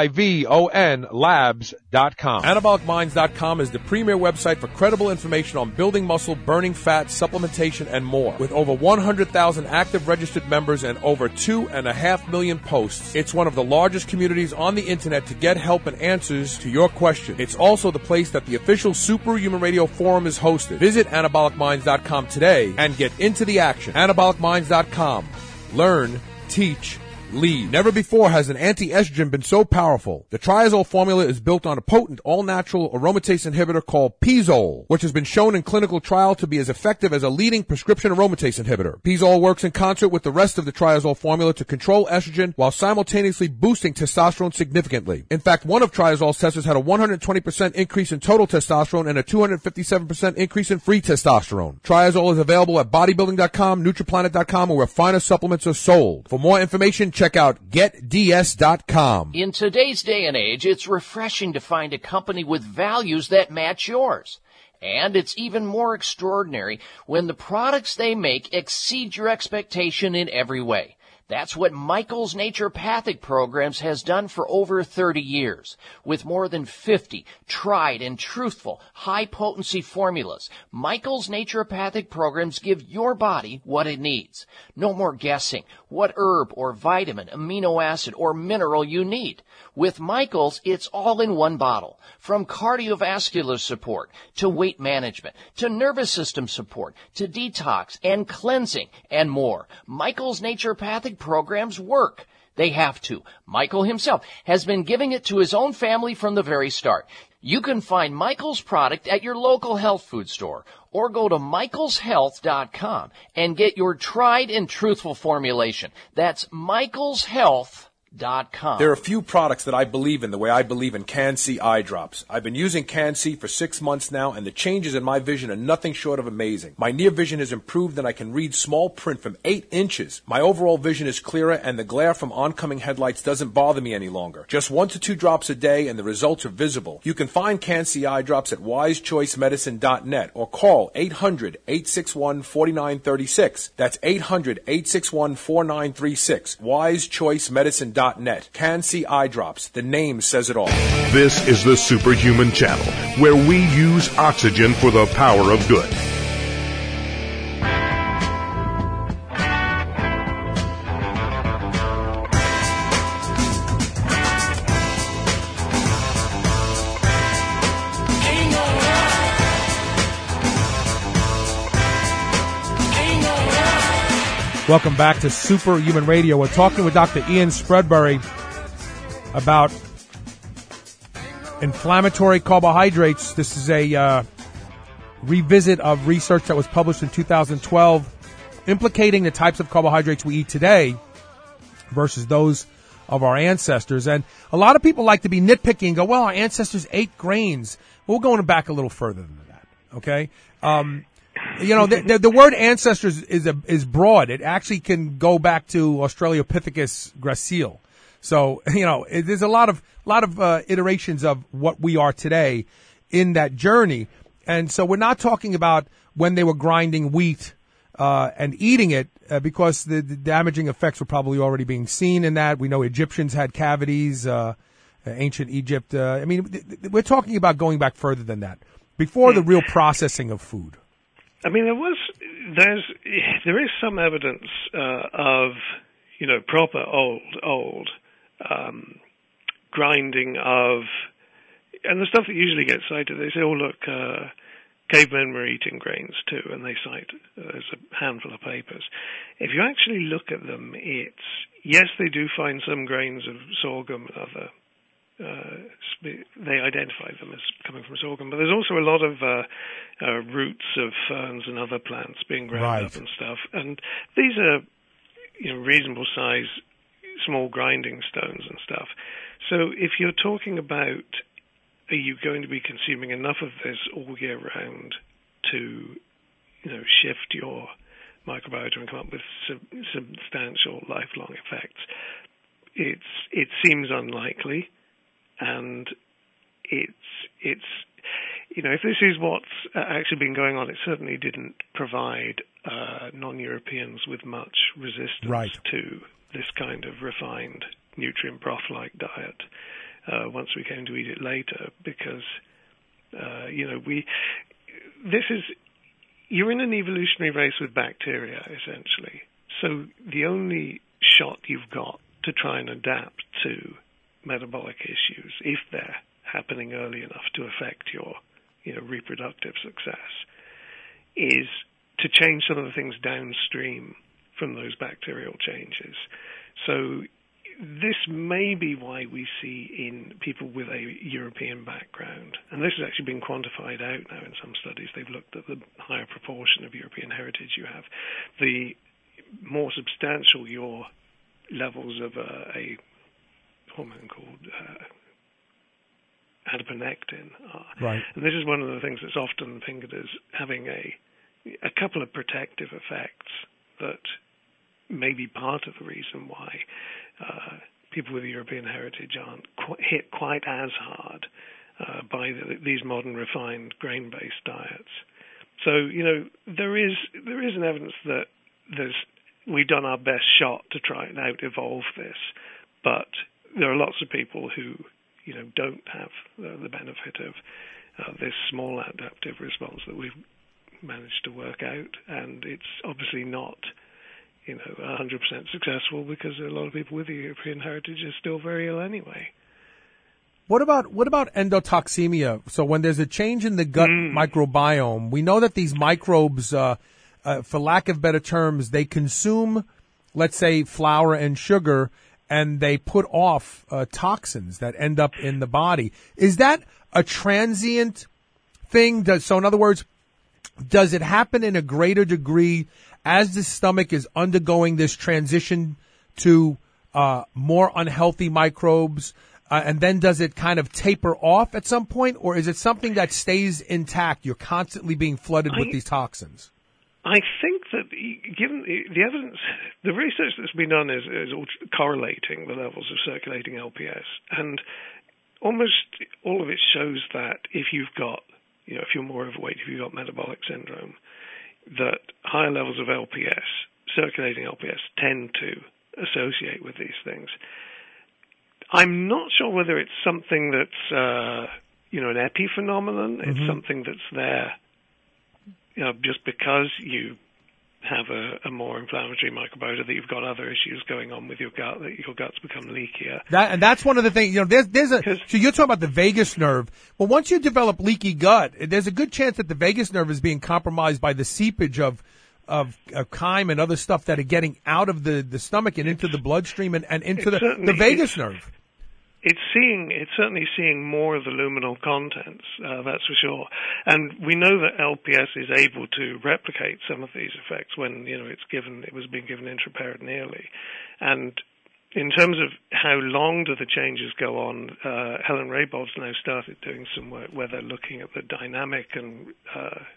I: Livon labs.com.
H: Anabolic-Minds.com is the premier website for credible information on building muscle, burning fat, supplementation, and more. With over 100,000 active registered members and over 2.5 million posts, it's one of the largest communities on the internet to get help and answers to your questions. It's also the place that the official Superhuman Radio Forum is hosted. Visit AnabolicMinds.com today and get into the action. AnabolicMinds.com. Learn, teach, lead. Never before has an anti-estrogen been so powerful. The Triazole formula is built on a potent, all-natural aromatase inhibitor called Pizole, which has been shown in clinical trial to be as effective as a leading prescription aromatase inhibitor. Pizole works in concert with the rest of the Triazole formula to control estrogen while simultaneously boosting testosterone significantly. In fact, one of Triazole's testers had a 120% increase in total testosterone and a 257% increase in free testosterone. Triazole is available at bodybuilding.com, nutriplanet.com, or where finer supplements are sold. For more information, check out getds.com.
F: In today's day and age, it's refreshing to find a company with values that match yours. And it's even more extraordinary when the products they make exceed your expectation in every way. That's what Michael's Naturopathic Programs has done for over 30 years. With more than 50 tried and truthful, high-potency formulas, Michael's Naturopathic Programs give your body what it needs. No more guessing what herb or vitamin, amino acid, or mineral you need. With Michael's, it's all in one bottle. From cardiovascular support, to weight management, to nervous system support, to detox and cleansing, and more. Michael's Naturopathic Programs work. They have to. Michael himself has been giving it to his own family from the very start. You can find Michael's product at your local health food store or go to michaelshealth.com and get your tried and truthful formulation. That's michaelshealth.com.
H: There are few products that I believe in the way I believe in Can-C eye drops. I've been using Can-C for 6 months now, and the changes in my vision are nothing short of amazing. My near vision has improved, and I can read small print from 8 inches. My overall vision is clearer, and the glare from oncoming headlights doesn't bother me any longer. Just 1 to 2 drops a day, and the results are visible. You can find Can-C eye drops at wisechoicemedicine.net or call 800-861-4936. That's 800-861-4936. wisechoicemedicine.net. Can-C eye drops. The name says it all.
A: This is the Superhuman Channel, where we use oxygen for the power of good.
B: Welcome back to Superhuman Radio. We're talking with Dr. Ian Spreadbury about inflammatory carbohydrates. This is a revisit of research that was published in 2012 implicating the types of carbohydrates we eat today versus those of our ancestors. And a lot of people like to be nitpicky and go, well, our ancestors ate grains. Well, we're going back a little further than that, okay? You know, the word ancestors is broad. It actually can go back to Australopithecus gracile. So, there's a lot of iterations of what we are today in that journey. And so we're not talking about when they were grinding wheat and eating it, because the damaging effects were probably already being seen in that. We know Egyptians had cavities, ancient Egypt. We're talking about going back further than that, before the real processing of food.
J: I mean, there is some evidence of, proper old grinding of, and the stuff that usually gets cited, they say, oh, look, cavemen were eating grains too, and they cite, there's a handful of papers. If you actually look at them, yes, they do find some grains of sorghum and other, they identify them as coming from sorghum, but there's also a lot of roots of ferns and other plants being ground up and stuff, and these are, reasonable size, small grinding stones and stuff. So if you're talking about, are you going to be consuming enough of this all year round to, shift your microbiota and come up with substantial lifelong effects? It seems unlikely, and it's if this is what's actually been going on, it certainly didn't provide non-Europeans with much resistance to this kind of refined nutrient broth-like diet once we came to eat it later, because you're in an evolutionary race with bacteria, essentially. So the only shot you've got to try and adapt to metabolic issues, if they're happening early enough to affect your reproductive success, is to change some of the things downstream from those bacterial changes. So this may be why we see in people with a European background, and this has actually been quantified out now in some studies. They've looked at the higher proportion of European heritage you have, the more substantial your levels of a hormone called adiponectin are. Right. And this is one of the things that's often fingered as having a couple of protective effects that may be part of the reason why people with European heritage aren't hit quite as hard by these modern refined grain-based diets. So, there is an evidence that we've done our best shot to try and out-evolve this, but there are lots of people who, don't have the benefit of this small adaptive response that we've managed to work out, and it's obviously not 100% successful, because a lot of people with European heritage are still very ill anyway.
B: What about endotoxemia? So when there's a change in the gut microbiome, we know that these microbes, for lack of better terms, they consume, let's say, flour and sugar, and they put off toxins that end up in the body. Is that a transient thing? So in other words, does it happen in a greater degree as the stomach is undergoing this transition to more unhealthy microbes, and then does it kind of taper off at some point, or is it something that stays intact? You're constantly being flooded with these toxins.
J: I think that, given the evidence, the research that's been done is all correlating the levels of circulating LPS, and almost all of it shows that if you've got, if you're more overweight, if you've got metabolic syndrome, that higher levels of LPS, circulating LPS, tend to associate with these things. I'm not sure whether it's something that's, an epiphenomenon. Mm-hmm. It's something that's there, just because you have a more inflammatory microbiota, that you've got other issues going on with your gut, that your guts become leakier.
B: And that's one of the things, so you're talking about the vagus nerve. Well, once you develop leaky gut, there's a good chance that the vagus nerve is being compromised by the seepage of chyme and other stuff that are getting out of the stomach and into the bloodstream and into the vagus nerve.
J: It's certainly seeing more of the luminal contents, that's for sure. And we know that LPS is able to replicate some of these effects when, it was being given intraperitoneally. And in terms of how long do the changes go on, Helen Raybov's now started doing some work where they're looking at the dynamic and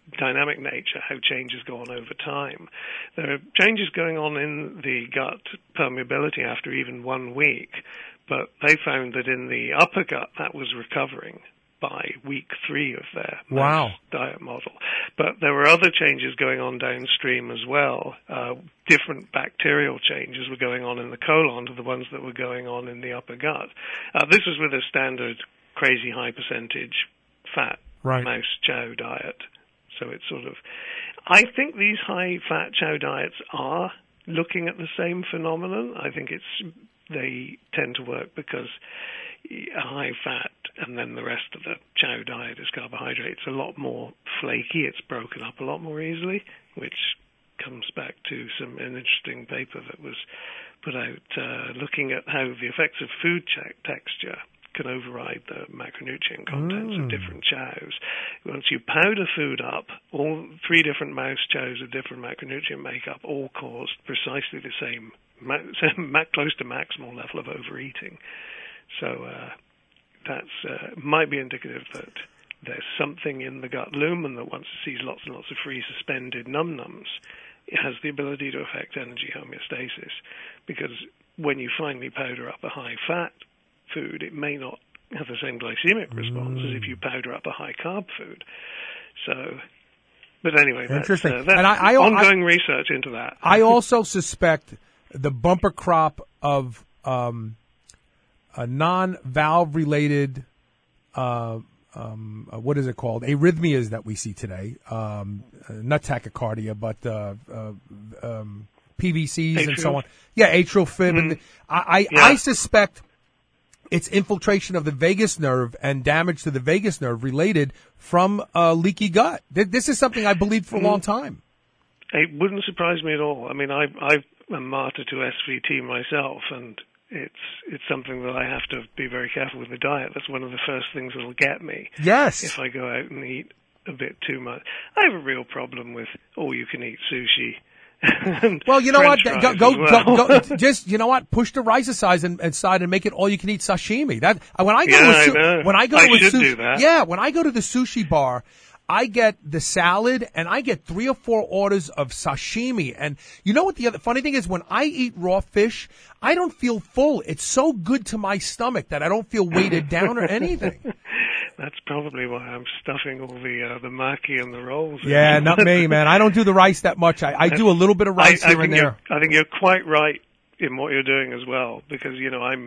J: dynamic nature, how changes go on over time. There are changes going on in the gut permeability after even 1 week, but they found that in the upper gut that was recovering by week 3 of their mouse diet model. But there were other changes going on downstream as well. Different bacterial changes were going on in the colon to the ones that were going on in the upper gut. This was with a standard crazy high percentage fat mouse chow diet. So it's sort of, I think these high fat chow diets are looking at the same phenomenon. I think they tend to work because high fat and then the rest of the chow diet is carbohydrate. It's a lot more flaky. It's broken up a lot more easily, which comes back to an interesting paper that was put out looking at how the effects of food texture can override the macronutrient contents of different chows. Once you powder food up, all 3 different mouse chows of different macronutrient makeup all caused precisely the same, close to maximal level of overeating. So that's might be indicative that there's something in the gut lumen that once it sees lots and lots of free suspended num-nums, it has the ability to affect energy homeostasis. Because when you finally powder up a high-fat food, it may not have the same glycemic response as if you powder up a high-carb food. So, but anyway,
B: interesting.
J: That's and ongoing research into that.
B: I also suspect the bumper crop of non-valve related, what is it called? Arrhythmias that we see today. Not tachycardia, but PVCs and so on. Yeah, atrial fib. And I suspect it's infiltration of the vagus nerve and damage to the vagus nerve related from leaky gut. This is something I believed for a long time.
J: It wouldn't surprise me at all. I mean, I'm a martyr to SVT myself, and it's something that I have to be very careful with the diet. That's one of the first things that'll get me.
B: Yes.
J: If I go out and eat a bit too much. I have a real problem with all-you-can-eat sushi.
B: Well, you know what? Go, just, you know what? Push the rice aside and make it all you can eat sashimi. That when I go to the sushi bar, I get the salad and I get 3 or 4 orders of sashimi. And you know what the other funny thing is? When I eat raw fish, I don't feel full. It's so good to my stomach that I don't feel weighted down or anything.
J: That's probably why I'm stuffing all the maki and the rolls.
B: Yeah, not me, man. I don't do the rice that much. I do a little bit of rice here and there.
J: I think you're quite right in what you're doing as well, because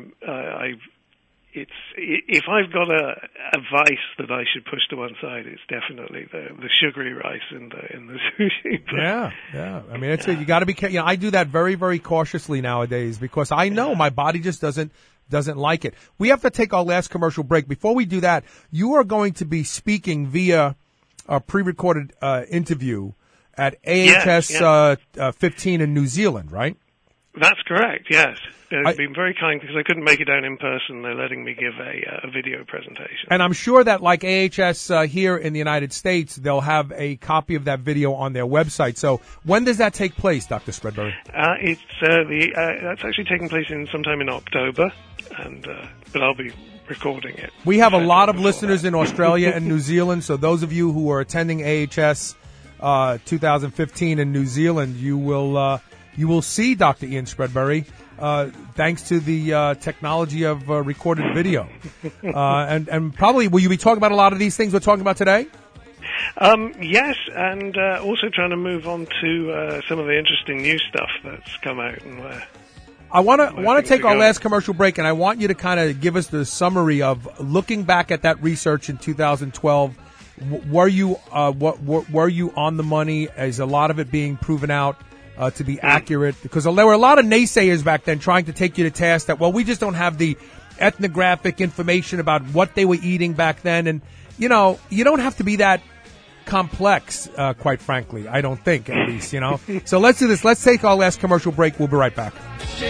J: if I've got a vice that I should push to one side, it's definitely the sugary rice in the sushi.
B: Yeah. I mean, you got to be careful. I do that very, very cautiously nowadays because I know my body just doesn't like it. We have to take our last commercial break. Before we do that, you are going to be speaking via a pre-recorded interview at AHS 15 in New Zealand, right?
J: That's correct, yes. They've been very kind because I couldn't make it down in person. They're letting me give a video presentation.
B: And I'm sure that like AHS here in the United States, they'll have a copy of that video on their website. So when does that take place, Dr. Spreadbury?
J: That's actually taking place sometime in October, but I'll be recording it.
B: We have a lot of listeners in Australia and New Zealand, so those of you who are attending AHS 2015 in New Zealand, you will see Dr. Ian Spreadbury, thanks to the technology of recorded video. And probably, will you be talking about a lot of these things we're talking about today?
J: Yes, and also trying to move on to some of the interesting new stuff that's come out. And
B: I want to take our last commercial break, and I want you to kind of give us the summary of looking back at that research in 2012. Were you on the money? Is a lot of it being proven out to be accurate? Because there were a lot of naysayers back then trying to take you to task that, well, we just don't have the ethnographic information about what they were eating back then. And, you don't have to be that complex, quite frankly. I don't think, at least, So let's do this. Let's take our last commercial break. We'll be right back.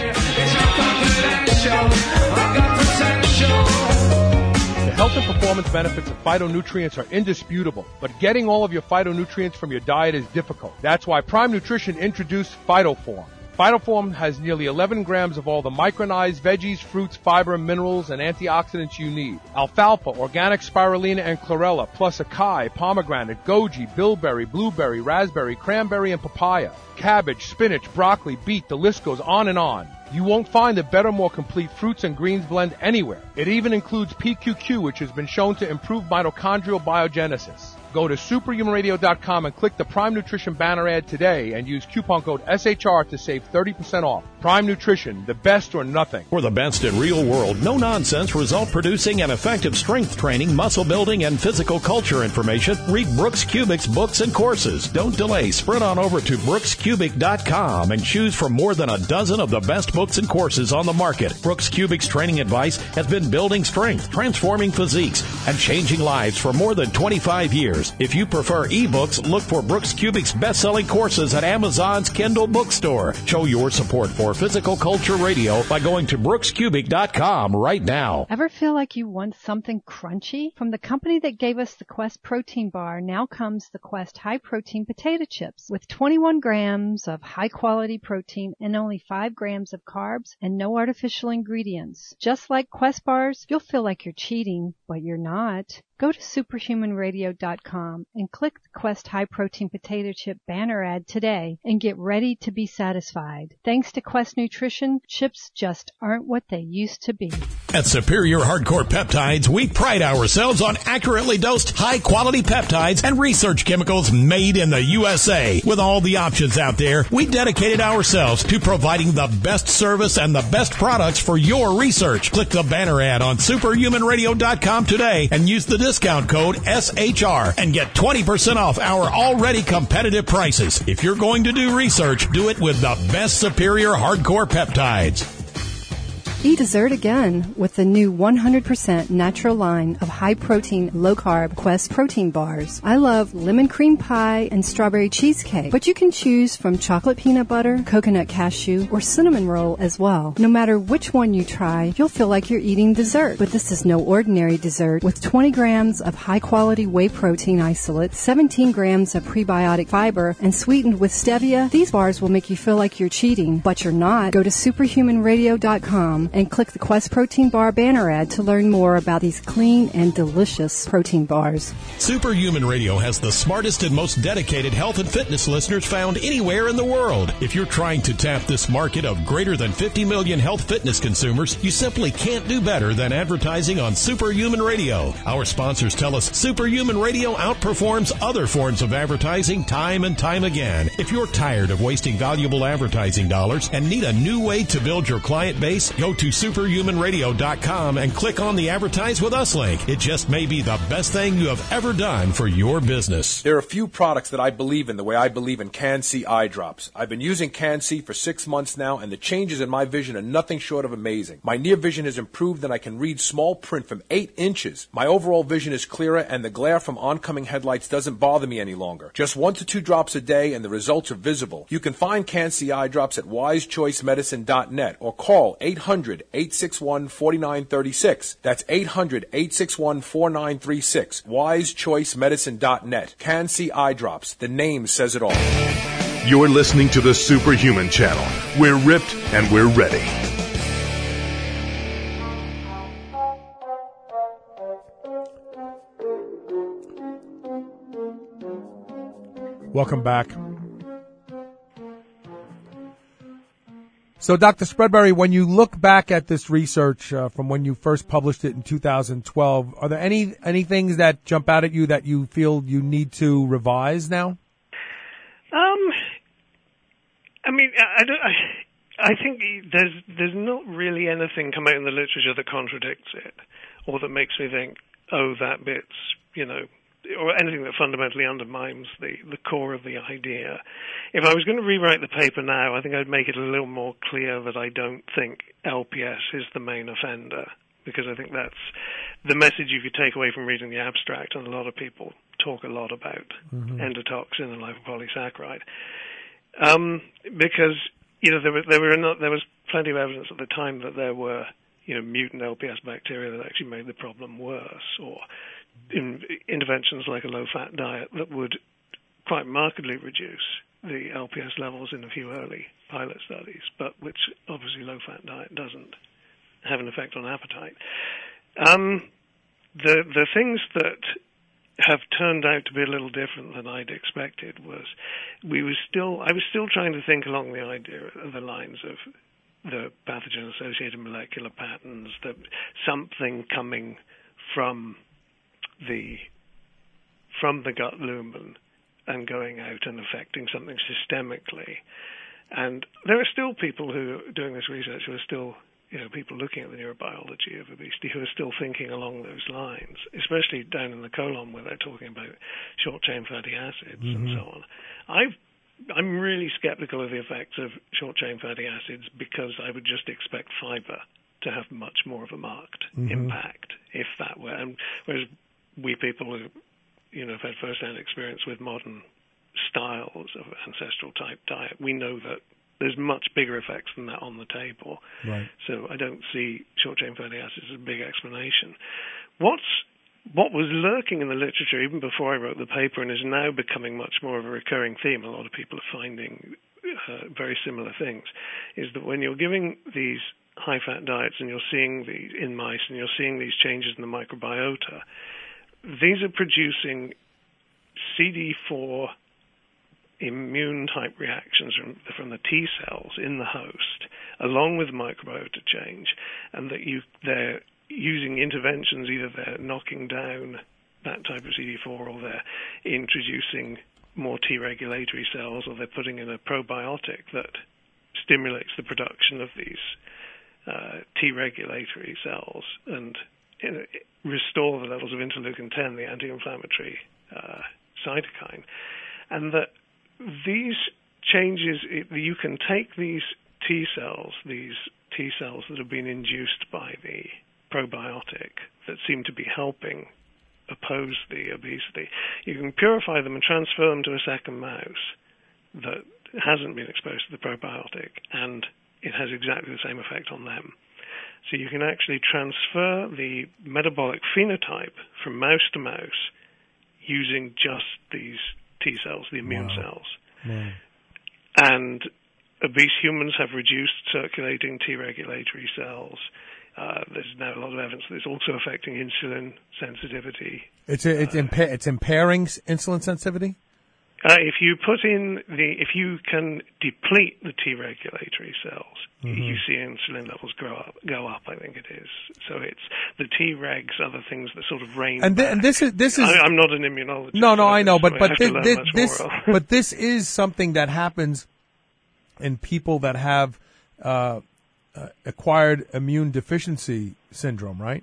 B: The health and performance benefits of phytonutrients are indisputable, but getting all of your phytonutrients from your diet is difficult. That's why Prime Nutrition introduced PhytoForm.
I: Phytoform has nearly 11 grams of all the micronized veggies, fruits, fiber, minerals, and antioxidants you need. Alfalfa, organic spirulina and chlorella, plus acai, pomegranate, goji, bilberry, blueberry, raspberry, cranberry, and papaya. Cabbage, spinach, broccoli, beet, the list goes on and on. You won't find a better, more complete fruits and greens blend anywhere. It even includes PQQ, which has been shown to improve mitochondrial biogenesis. Go to superhumanradio.com and click the Prime Nutrition banner ad today and use coupon code SHR to save 30% off. Prime Nutrition, the best or nothing.
C: For the best in real world, no nonsense, result producing and effective strength training, muscle building, and physical culture information, read Brooks Kubic's books and courses. Don't delay. Sprint on over to brookscubic.com and choose from more than a dozen of the best books and courses on the market. Brooks Kubic's training advice has been building strength, transforming physiques, and changing lives for more than 25 years. If you prefer ebooks, look for Brooks Kubic's best-selling courses at Amazon's Kindle bookstore. Show your support for Physical Culture Radio by going to brookscubic.com right now.
E: Ever feel like you want something crunchy? From the company that gave us the Quest protein bar, now comes the Quest high protein potato chips with 21 grams of high quality protein and only 5 grams of carbs and no artificial ingredients. Just like Quest bars, you'll feel like you're cheating, but you're not. Go to superhumanradio.com and click the Quest High Protein Potato Chip banner ad today and get ready to be satisfied. Thanks to Quest Nutrition, chips just aren't what they used to be.
C: At Superior Hardcore Peptides, we pride ourselves on accurately dosed, high-quality peptides and research chemicals made in the USA. With all the options out there, we dedicated ourselves to providing the best service and the best products for your research. Click the banner ad on superhumanradio.com today and use the discount code SHR and get 20% off our already competitive prices. If you're going to do research, do it with the best Superior Hardcore Peptides.
E: Eat dessert again with the new 100% natural line of high-protein, low-carb Quest protein bars. I love lemon cream pie and strawberry cheesecake, but you can choose from chocolate peanut butter, coconut cashew, or cinnamon roll as well. No matter which one you try, you'll feel like you're eating dessert. But this is no ordinary dessert. With 20 grams of high-quality whey protein isolate, 17 grams of prebiotic fiber, and sweetened with stevia, these bars will make you feel like you're cheating, but you're not. Go to superhumanradio.com and click the Quest Protein Bar banner ad to learn more about these clean and delicious protein bars.
C: Superhuman Radio has the smartest and most dedicated health and fitness listeners found anywhere in the world. If you're trying to tap this market of greater than 50 million health fitness consumers, you simply can't do better than advertising on Superhuman Radio. Our sponsors tell us Superhuman Radio outperforms other forms of advertising time and time again. If you're tired of wasting valuable advertising dollars and need a new way to build your client base, go to superhumanradio.com and click on the Advertise With Us link. It just may be the best thing you have ever done for your business.
H: There are a few products that I believe in the way I believe in Can-C eye drops. I've been using Can-C for 6 months now, and the changes in my vision are nothing short of amazing. My near vision has improved, and I can read small print from 8 inches. My overall vision is clearer, and the glare from oncoming headlights doesn't bother me any longer. Just 1 to 2 drops a day, and the results are visible. You can find Can-C eye drops at wisechoicemedicine.net or call 800-861-4936. That's 800-861-4936. wisechoicemedicine.net. Can-C eye drops. The name says it all.
A: You're listening to the Superhuman Channel. We're ripped and we're ready.
B: Welcome back. So, Dr. Spreadbury, when you look back at this research from when you first published it in 2012, are there any things that jump out at you that you feel you need to revise now?
J: I mean, I think there's not really anything come out in the literature that contradicts it, or that makes me think, oh, that bit's, or anything that fundamentally undermines the core of the idea. If I was going to rewrite the paper now, I think I'd make it a little more clear that I don't think LPS is the main offender, because I think that's the message you could take away from reading the abstract, and a lot of people talk a lot about endotoxin and lipopolysaccharide. Because, there was plenty of evidence at the time that there were, mutant LPS bacteria that actually made the problem worse, or interventions like a low-fat diet that would quite markedly reduce the LPS levels in a few early pilot studies, but which obviously low-fat diet doesn't have an effect on appetite. The things that have turned out to be a little different than I'd expected was I was still trying to think along the idea of the lines of the pathogen-associated molecular patterns, that something coming from the gut lumen and going out and affecting something systemically. And there are still people who are doing this research who are still, people looking at the neurobiology of obesity who are still thinking along those lines, especially down in the colon where they're talking about short-chain fatty acids and so on. I'm really skeptical of the effects of short-chain fatty acids because I would just expect fiber to have much more of a marked impact if that were. And whereas we people who, have had first-hand experience with modern styles of ancestral-type diet, we know that there's much bigger effects than that on the table.
B: Right.
J: So I don't see short-chain fatty acids as a big explanation. What was lurking in the literature even before I wrote the paper and is now becoming much more of a recurring theme, a lot of people are finding very similar things, is that when you're giving these high-fat diets and you're seeing these in mice and you're seeing these changes in the microbiota, these are producing CD4 immune-type reactions from the T cells in the host, along with microbiota change, and that they're using interventions, either they're knocking down that type of CD4 or they're introducing more T regulatory cells, or they're putting in a probiotic that stimulates the production of these T regulatory cells and restore the levels of interleukin-10, the anti-inflammatory cytokine. And that these changes, you can take these T cells that have been induced by the probiotic that seem to be helping oppose the obesity, you can purify them and transfer them to a second mouse that hasn't been exposed to the probiotic, and it has exactly the same effect on them. So you can actually transfer the metabolic phenotype from mouse to mouse using just these T cells, the immune cells.
B: Wow.
J: And obese humans have reduced circulating T regulatory cells. There's now a lot of evidence that it's also affecting insulin sensitivity.
B: It's impairing insulin sensitivity?
J: If you can deplete the T regulatory cells, you see insulin levels go up. I think it is. So it's the T regs are the things that sort of rein.
B: And this is.
J: I'm not an immunologist.
B: No, I know, but
J: but
B: this is something that happens in people that have acquired immune deficiency syndrome, right?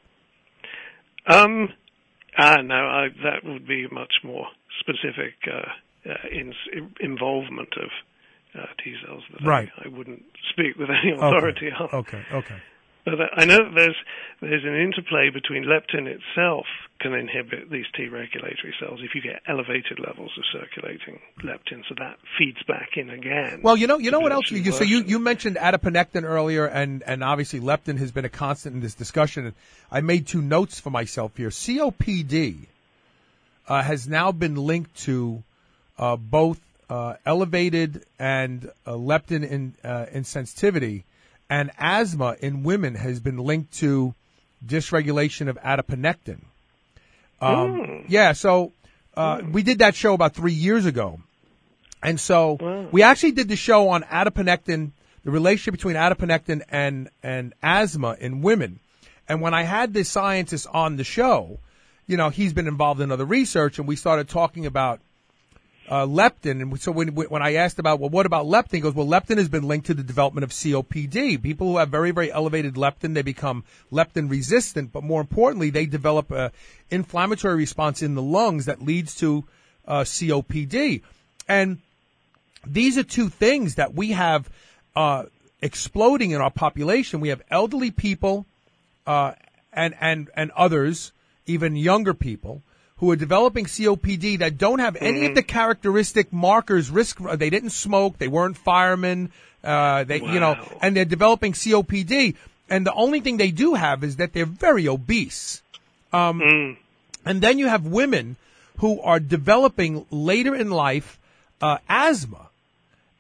J: No, that would be much more specific involvement of T cells that
B: right.
J: I wouldn't speak with any authority on.
B: Okay.
J: But I know that there's an interplay between leptin itself can inhibit these T regulatory cells if you get elevated levels of circulating leptin, so that feeds back in again.
B: Well, you know what else? So you mentioned adiponectin earlier, and obviously leptin has been a constant in this discussion. I made two notes for myself here. COPD has now been linked to both elevated and leptin insensitivity, and asthma in women has been linked to dysregulation of adiponectin. Yeah, so we did that show about 3 years ago. And so we actually did the show on adiponectin, the relationship between adiponectin and asthma in women. And when I had this scientist on the show, he's been involved in other research, and we started talking about leptin. And so when I asked about, well, what about leptin? He goes, well, leptin has been linked to the development of COPD. People who have very, very elevated leptin, they become leptin resistant, but more importantly, they develop an inflammatory response in the lungs that leads to COPD. And these are two things that we have exploding in our population. We have elderly people and others, even younger people, who are developing COPD that don't have any of the characteristic markers, they didn't smoke, they weren't firemen, and they're developing COPD, and the only thing they do have is that they're very obese. And then you have women who are developing later in life asthma,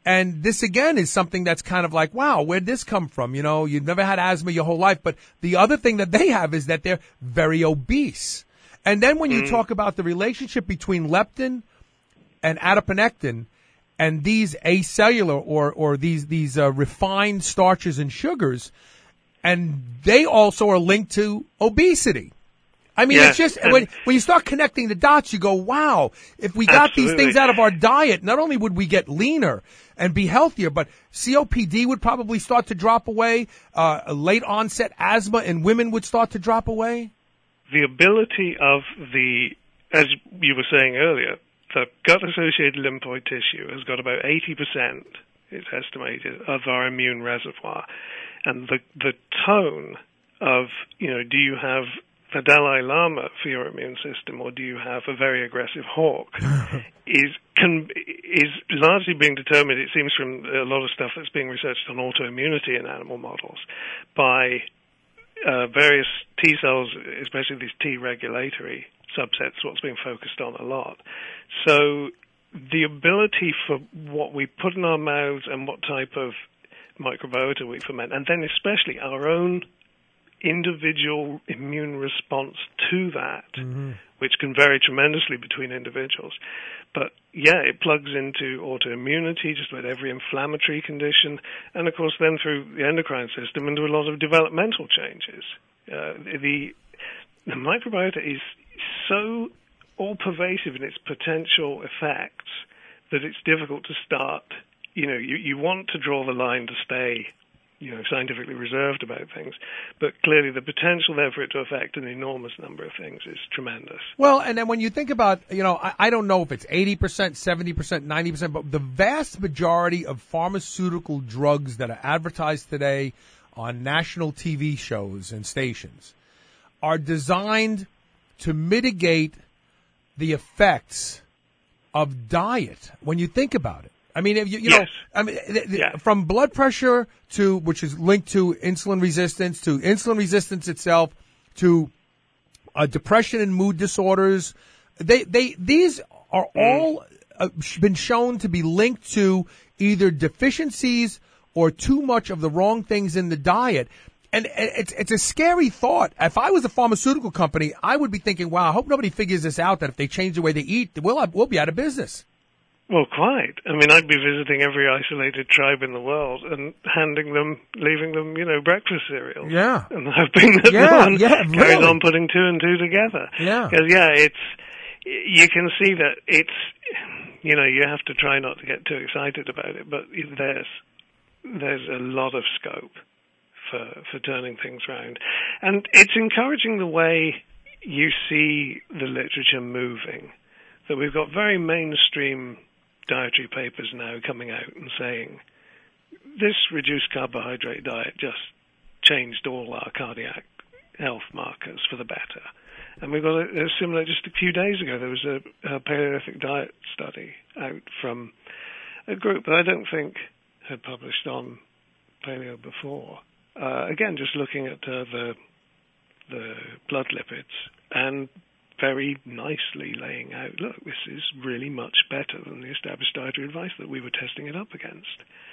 B: And this, again, is something that's kind of like, wow, where'd this come from? You know, you've never had asthma your whole life. But the other thing that they have is that they're very obese. And then when you talk about the relationship between leptin and adiponectin and these acellular or these refined starches and sugars, and they also are linked to obesity. I mean, it's just, when you start connecting the dots, you go, wow, if we got these things out of our diet, not only would we get leaner and be healthier, but COPD would probably start to drop away, late onset asthma in women would start to drop away.
J: The ability of as you were saying earlier, the gut-associated lymphoid tissue has got about 80%, it's estimated, of our immune reservoir. And the tone of, do you have the Dalai Lama for your immune system, or do you have a very aggressive hawk, is largely being determined, it seems, from a lot of stuff that's being researched on autoimmunity in animal models, by various T cells, especially these T regulatory subsets, what's being focused on a lot. So the ability for what we put in our mouths and what type of microbiota we ferment, and then especially our own individual immune response to that, which can vary tremendously between individuals. But yeah, it plugs into autoimmunity, just about every inflammatory condition, and of course then through the endocrine system into a lot of developmental changes. The microbiota is so all-pervasive in its potential effects that it's difficult to start. You want to draw the line to stay scientifically reserved about things, but clearly the potential there for it to affect an enormous number of things is tremendous.
B: Well, and then when you think about, I don't know if it's 80%, 70%, 90%, but the vast majority of pharmaceutical drugs that are advertised today on national TV shows and stations are designed to mitigate the effects of diet, when you think about it. I mean, from blood pressure which is linked to insulin resistance itself, to depression and mood disorders, these are all been shown to be linked to either deficiencies or too much of the wrong things in the diet. And it's a scary thought. If I was a pharmaceutical company, I would be thinking, wow, I hope nobody figures this out, that if they change the way they eat, we'll be out of business.
J: Well, quite. I mean, I'd be visiting every isolated tribe in the world and leaving them, breakfast cereal.
B: Yeah.
J: And hoping that no one carries on putting two and two together.
B: Yeah.
J: Because, you can see that it's, you have to try not to get too excited about it, but there's a lot of scope for turning things around. And it's encouraging the way you see the literature moving, that we've got very mainstream dietary papers now coming out and saying this reduced carbohydrate diet just changed all our cardiac health markers for the better. And we've got a similar, just a few days ago, there was a Paleolithic diet study out from a group that I don't think had published on paleo before. Again, just looking at the blood lipids and very nicely laying out, look, this is really much better than the established dietary advice that we were testing it up against.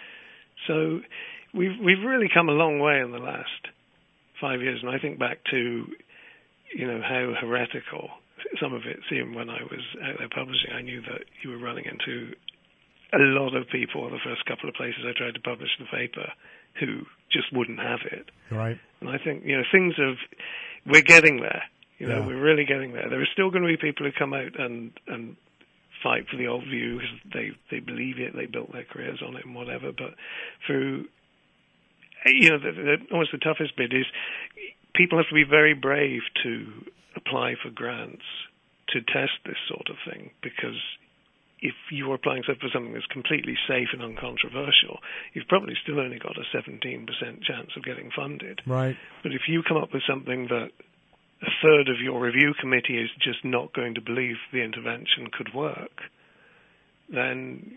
J: So we've really come a long way in the last 5 years, and I think back to, how heretical some of it seemed when I was out there publishing. I knew that you were running into a lot of people in the first couple of places I tried to publish the paper who just wouldn't have it.
B: Right.
J: And I think, we're getting there. We're really getting there. There are still going to be people who come out and fight for the old view because they believe it, they built their careers on it and whatever. But through, almost the toughest bit is people have to be very brave to apply for grants to test this sort of thing, because if you're applying for something that's completely safe and uncontroversial, you've probably still only got a 17% chance of getting funded.
B: Right. But
J: if you come up with something that a third of your review committee is just not going to believe the intervention could work, then,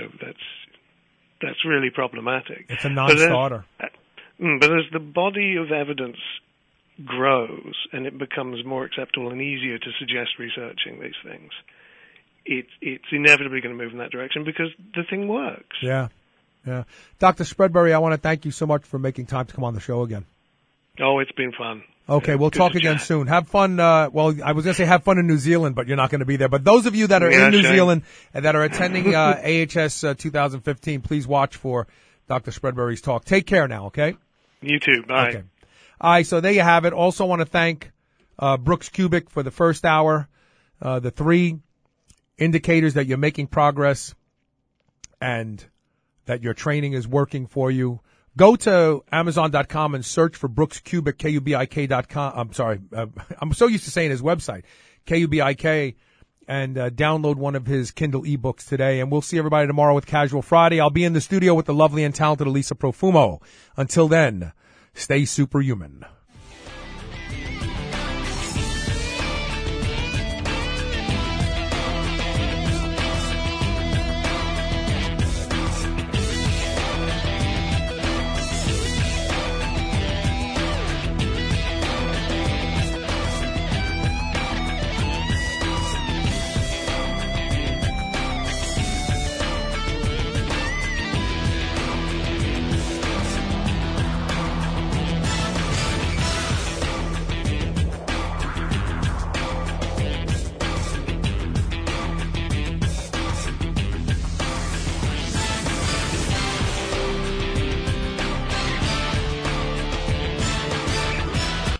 J: that's really problematic.
B: It's a non-starter.
J: But as the body of evidence grows and it becomes more acceptable and easier to suggest researching these things, it's inevitably going to move in that direction because the thing works.
B: Yeah. Yeah. Dr. Spreadbury, I want to thank you so much for making time to come on the show again.
J: Oh, it's been fun.
B: Okay, we'll talk again soon. Have fun. Well, I was going to say have fun in New Zealand, but you're not going to be there. But those of you that are in New Zealand and that are attending AHS 2015, please watch for Dr. Spreadbury's talk. Take care now, okay?
J: You too. Bye.
B: Okay. All right, so there you have it. Also want to thank Brooks Kubik for the first hour, the 3 indicators that you're making progress and that your training is working for you. Go to Amazon.com and search for Brooks Kubik, Kubik.com. I'm sorry. I'm so used to saying his website, Kubik, and download one of his Kindle ebooks today. And we'll see everybody tomorrow with Casual Friday. I'll be in the studio with the lovely and talented Elisa Profumo. Until then, stay superhuman.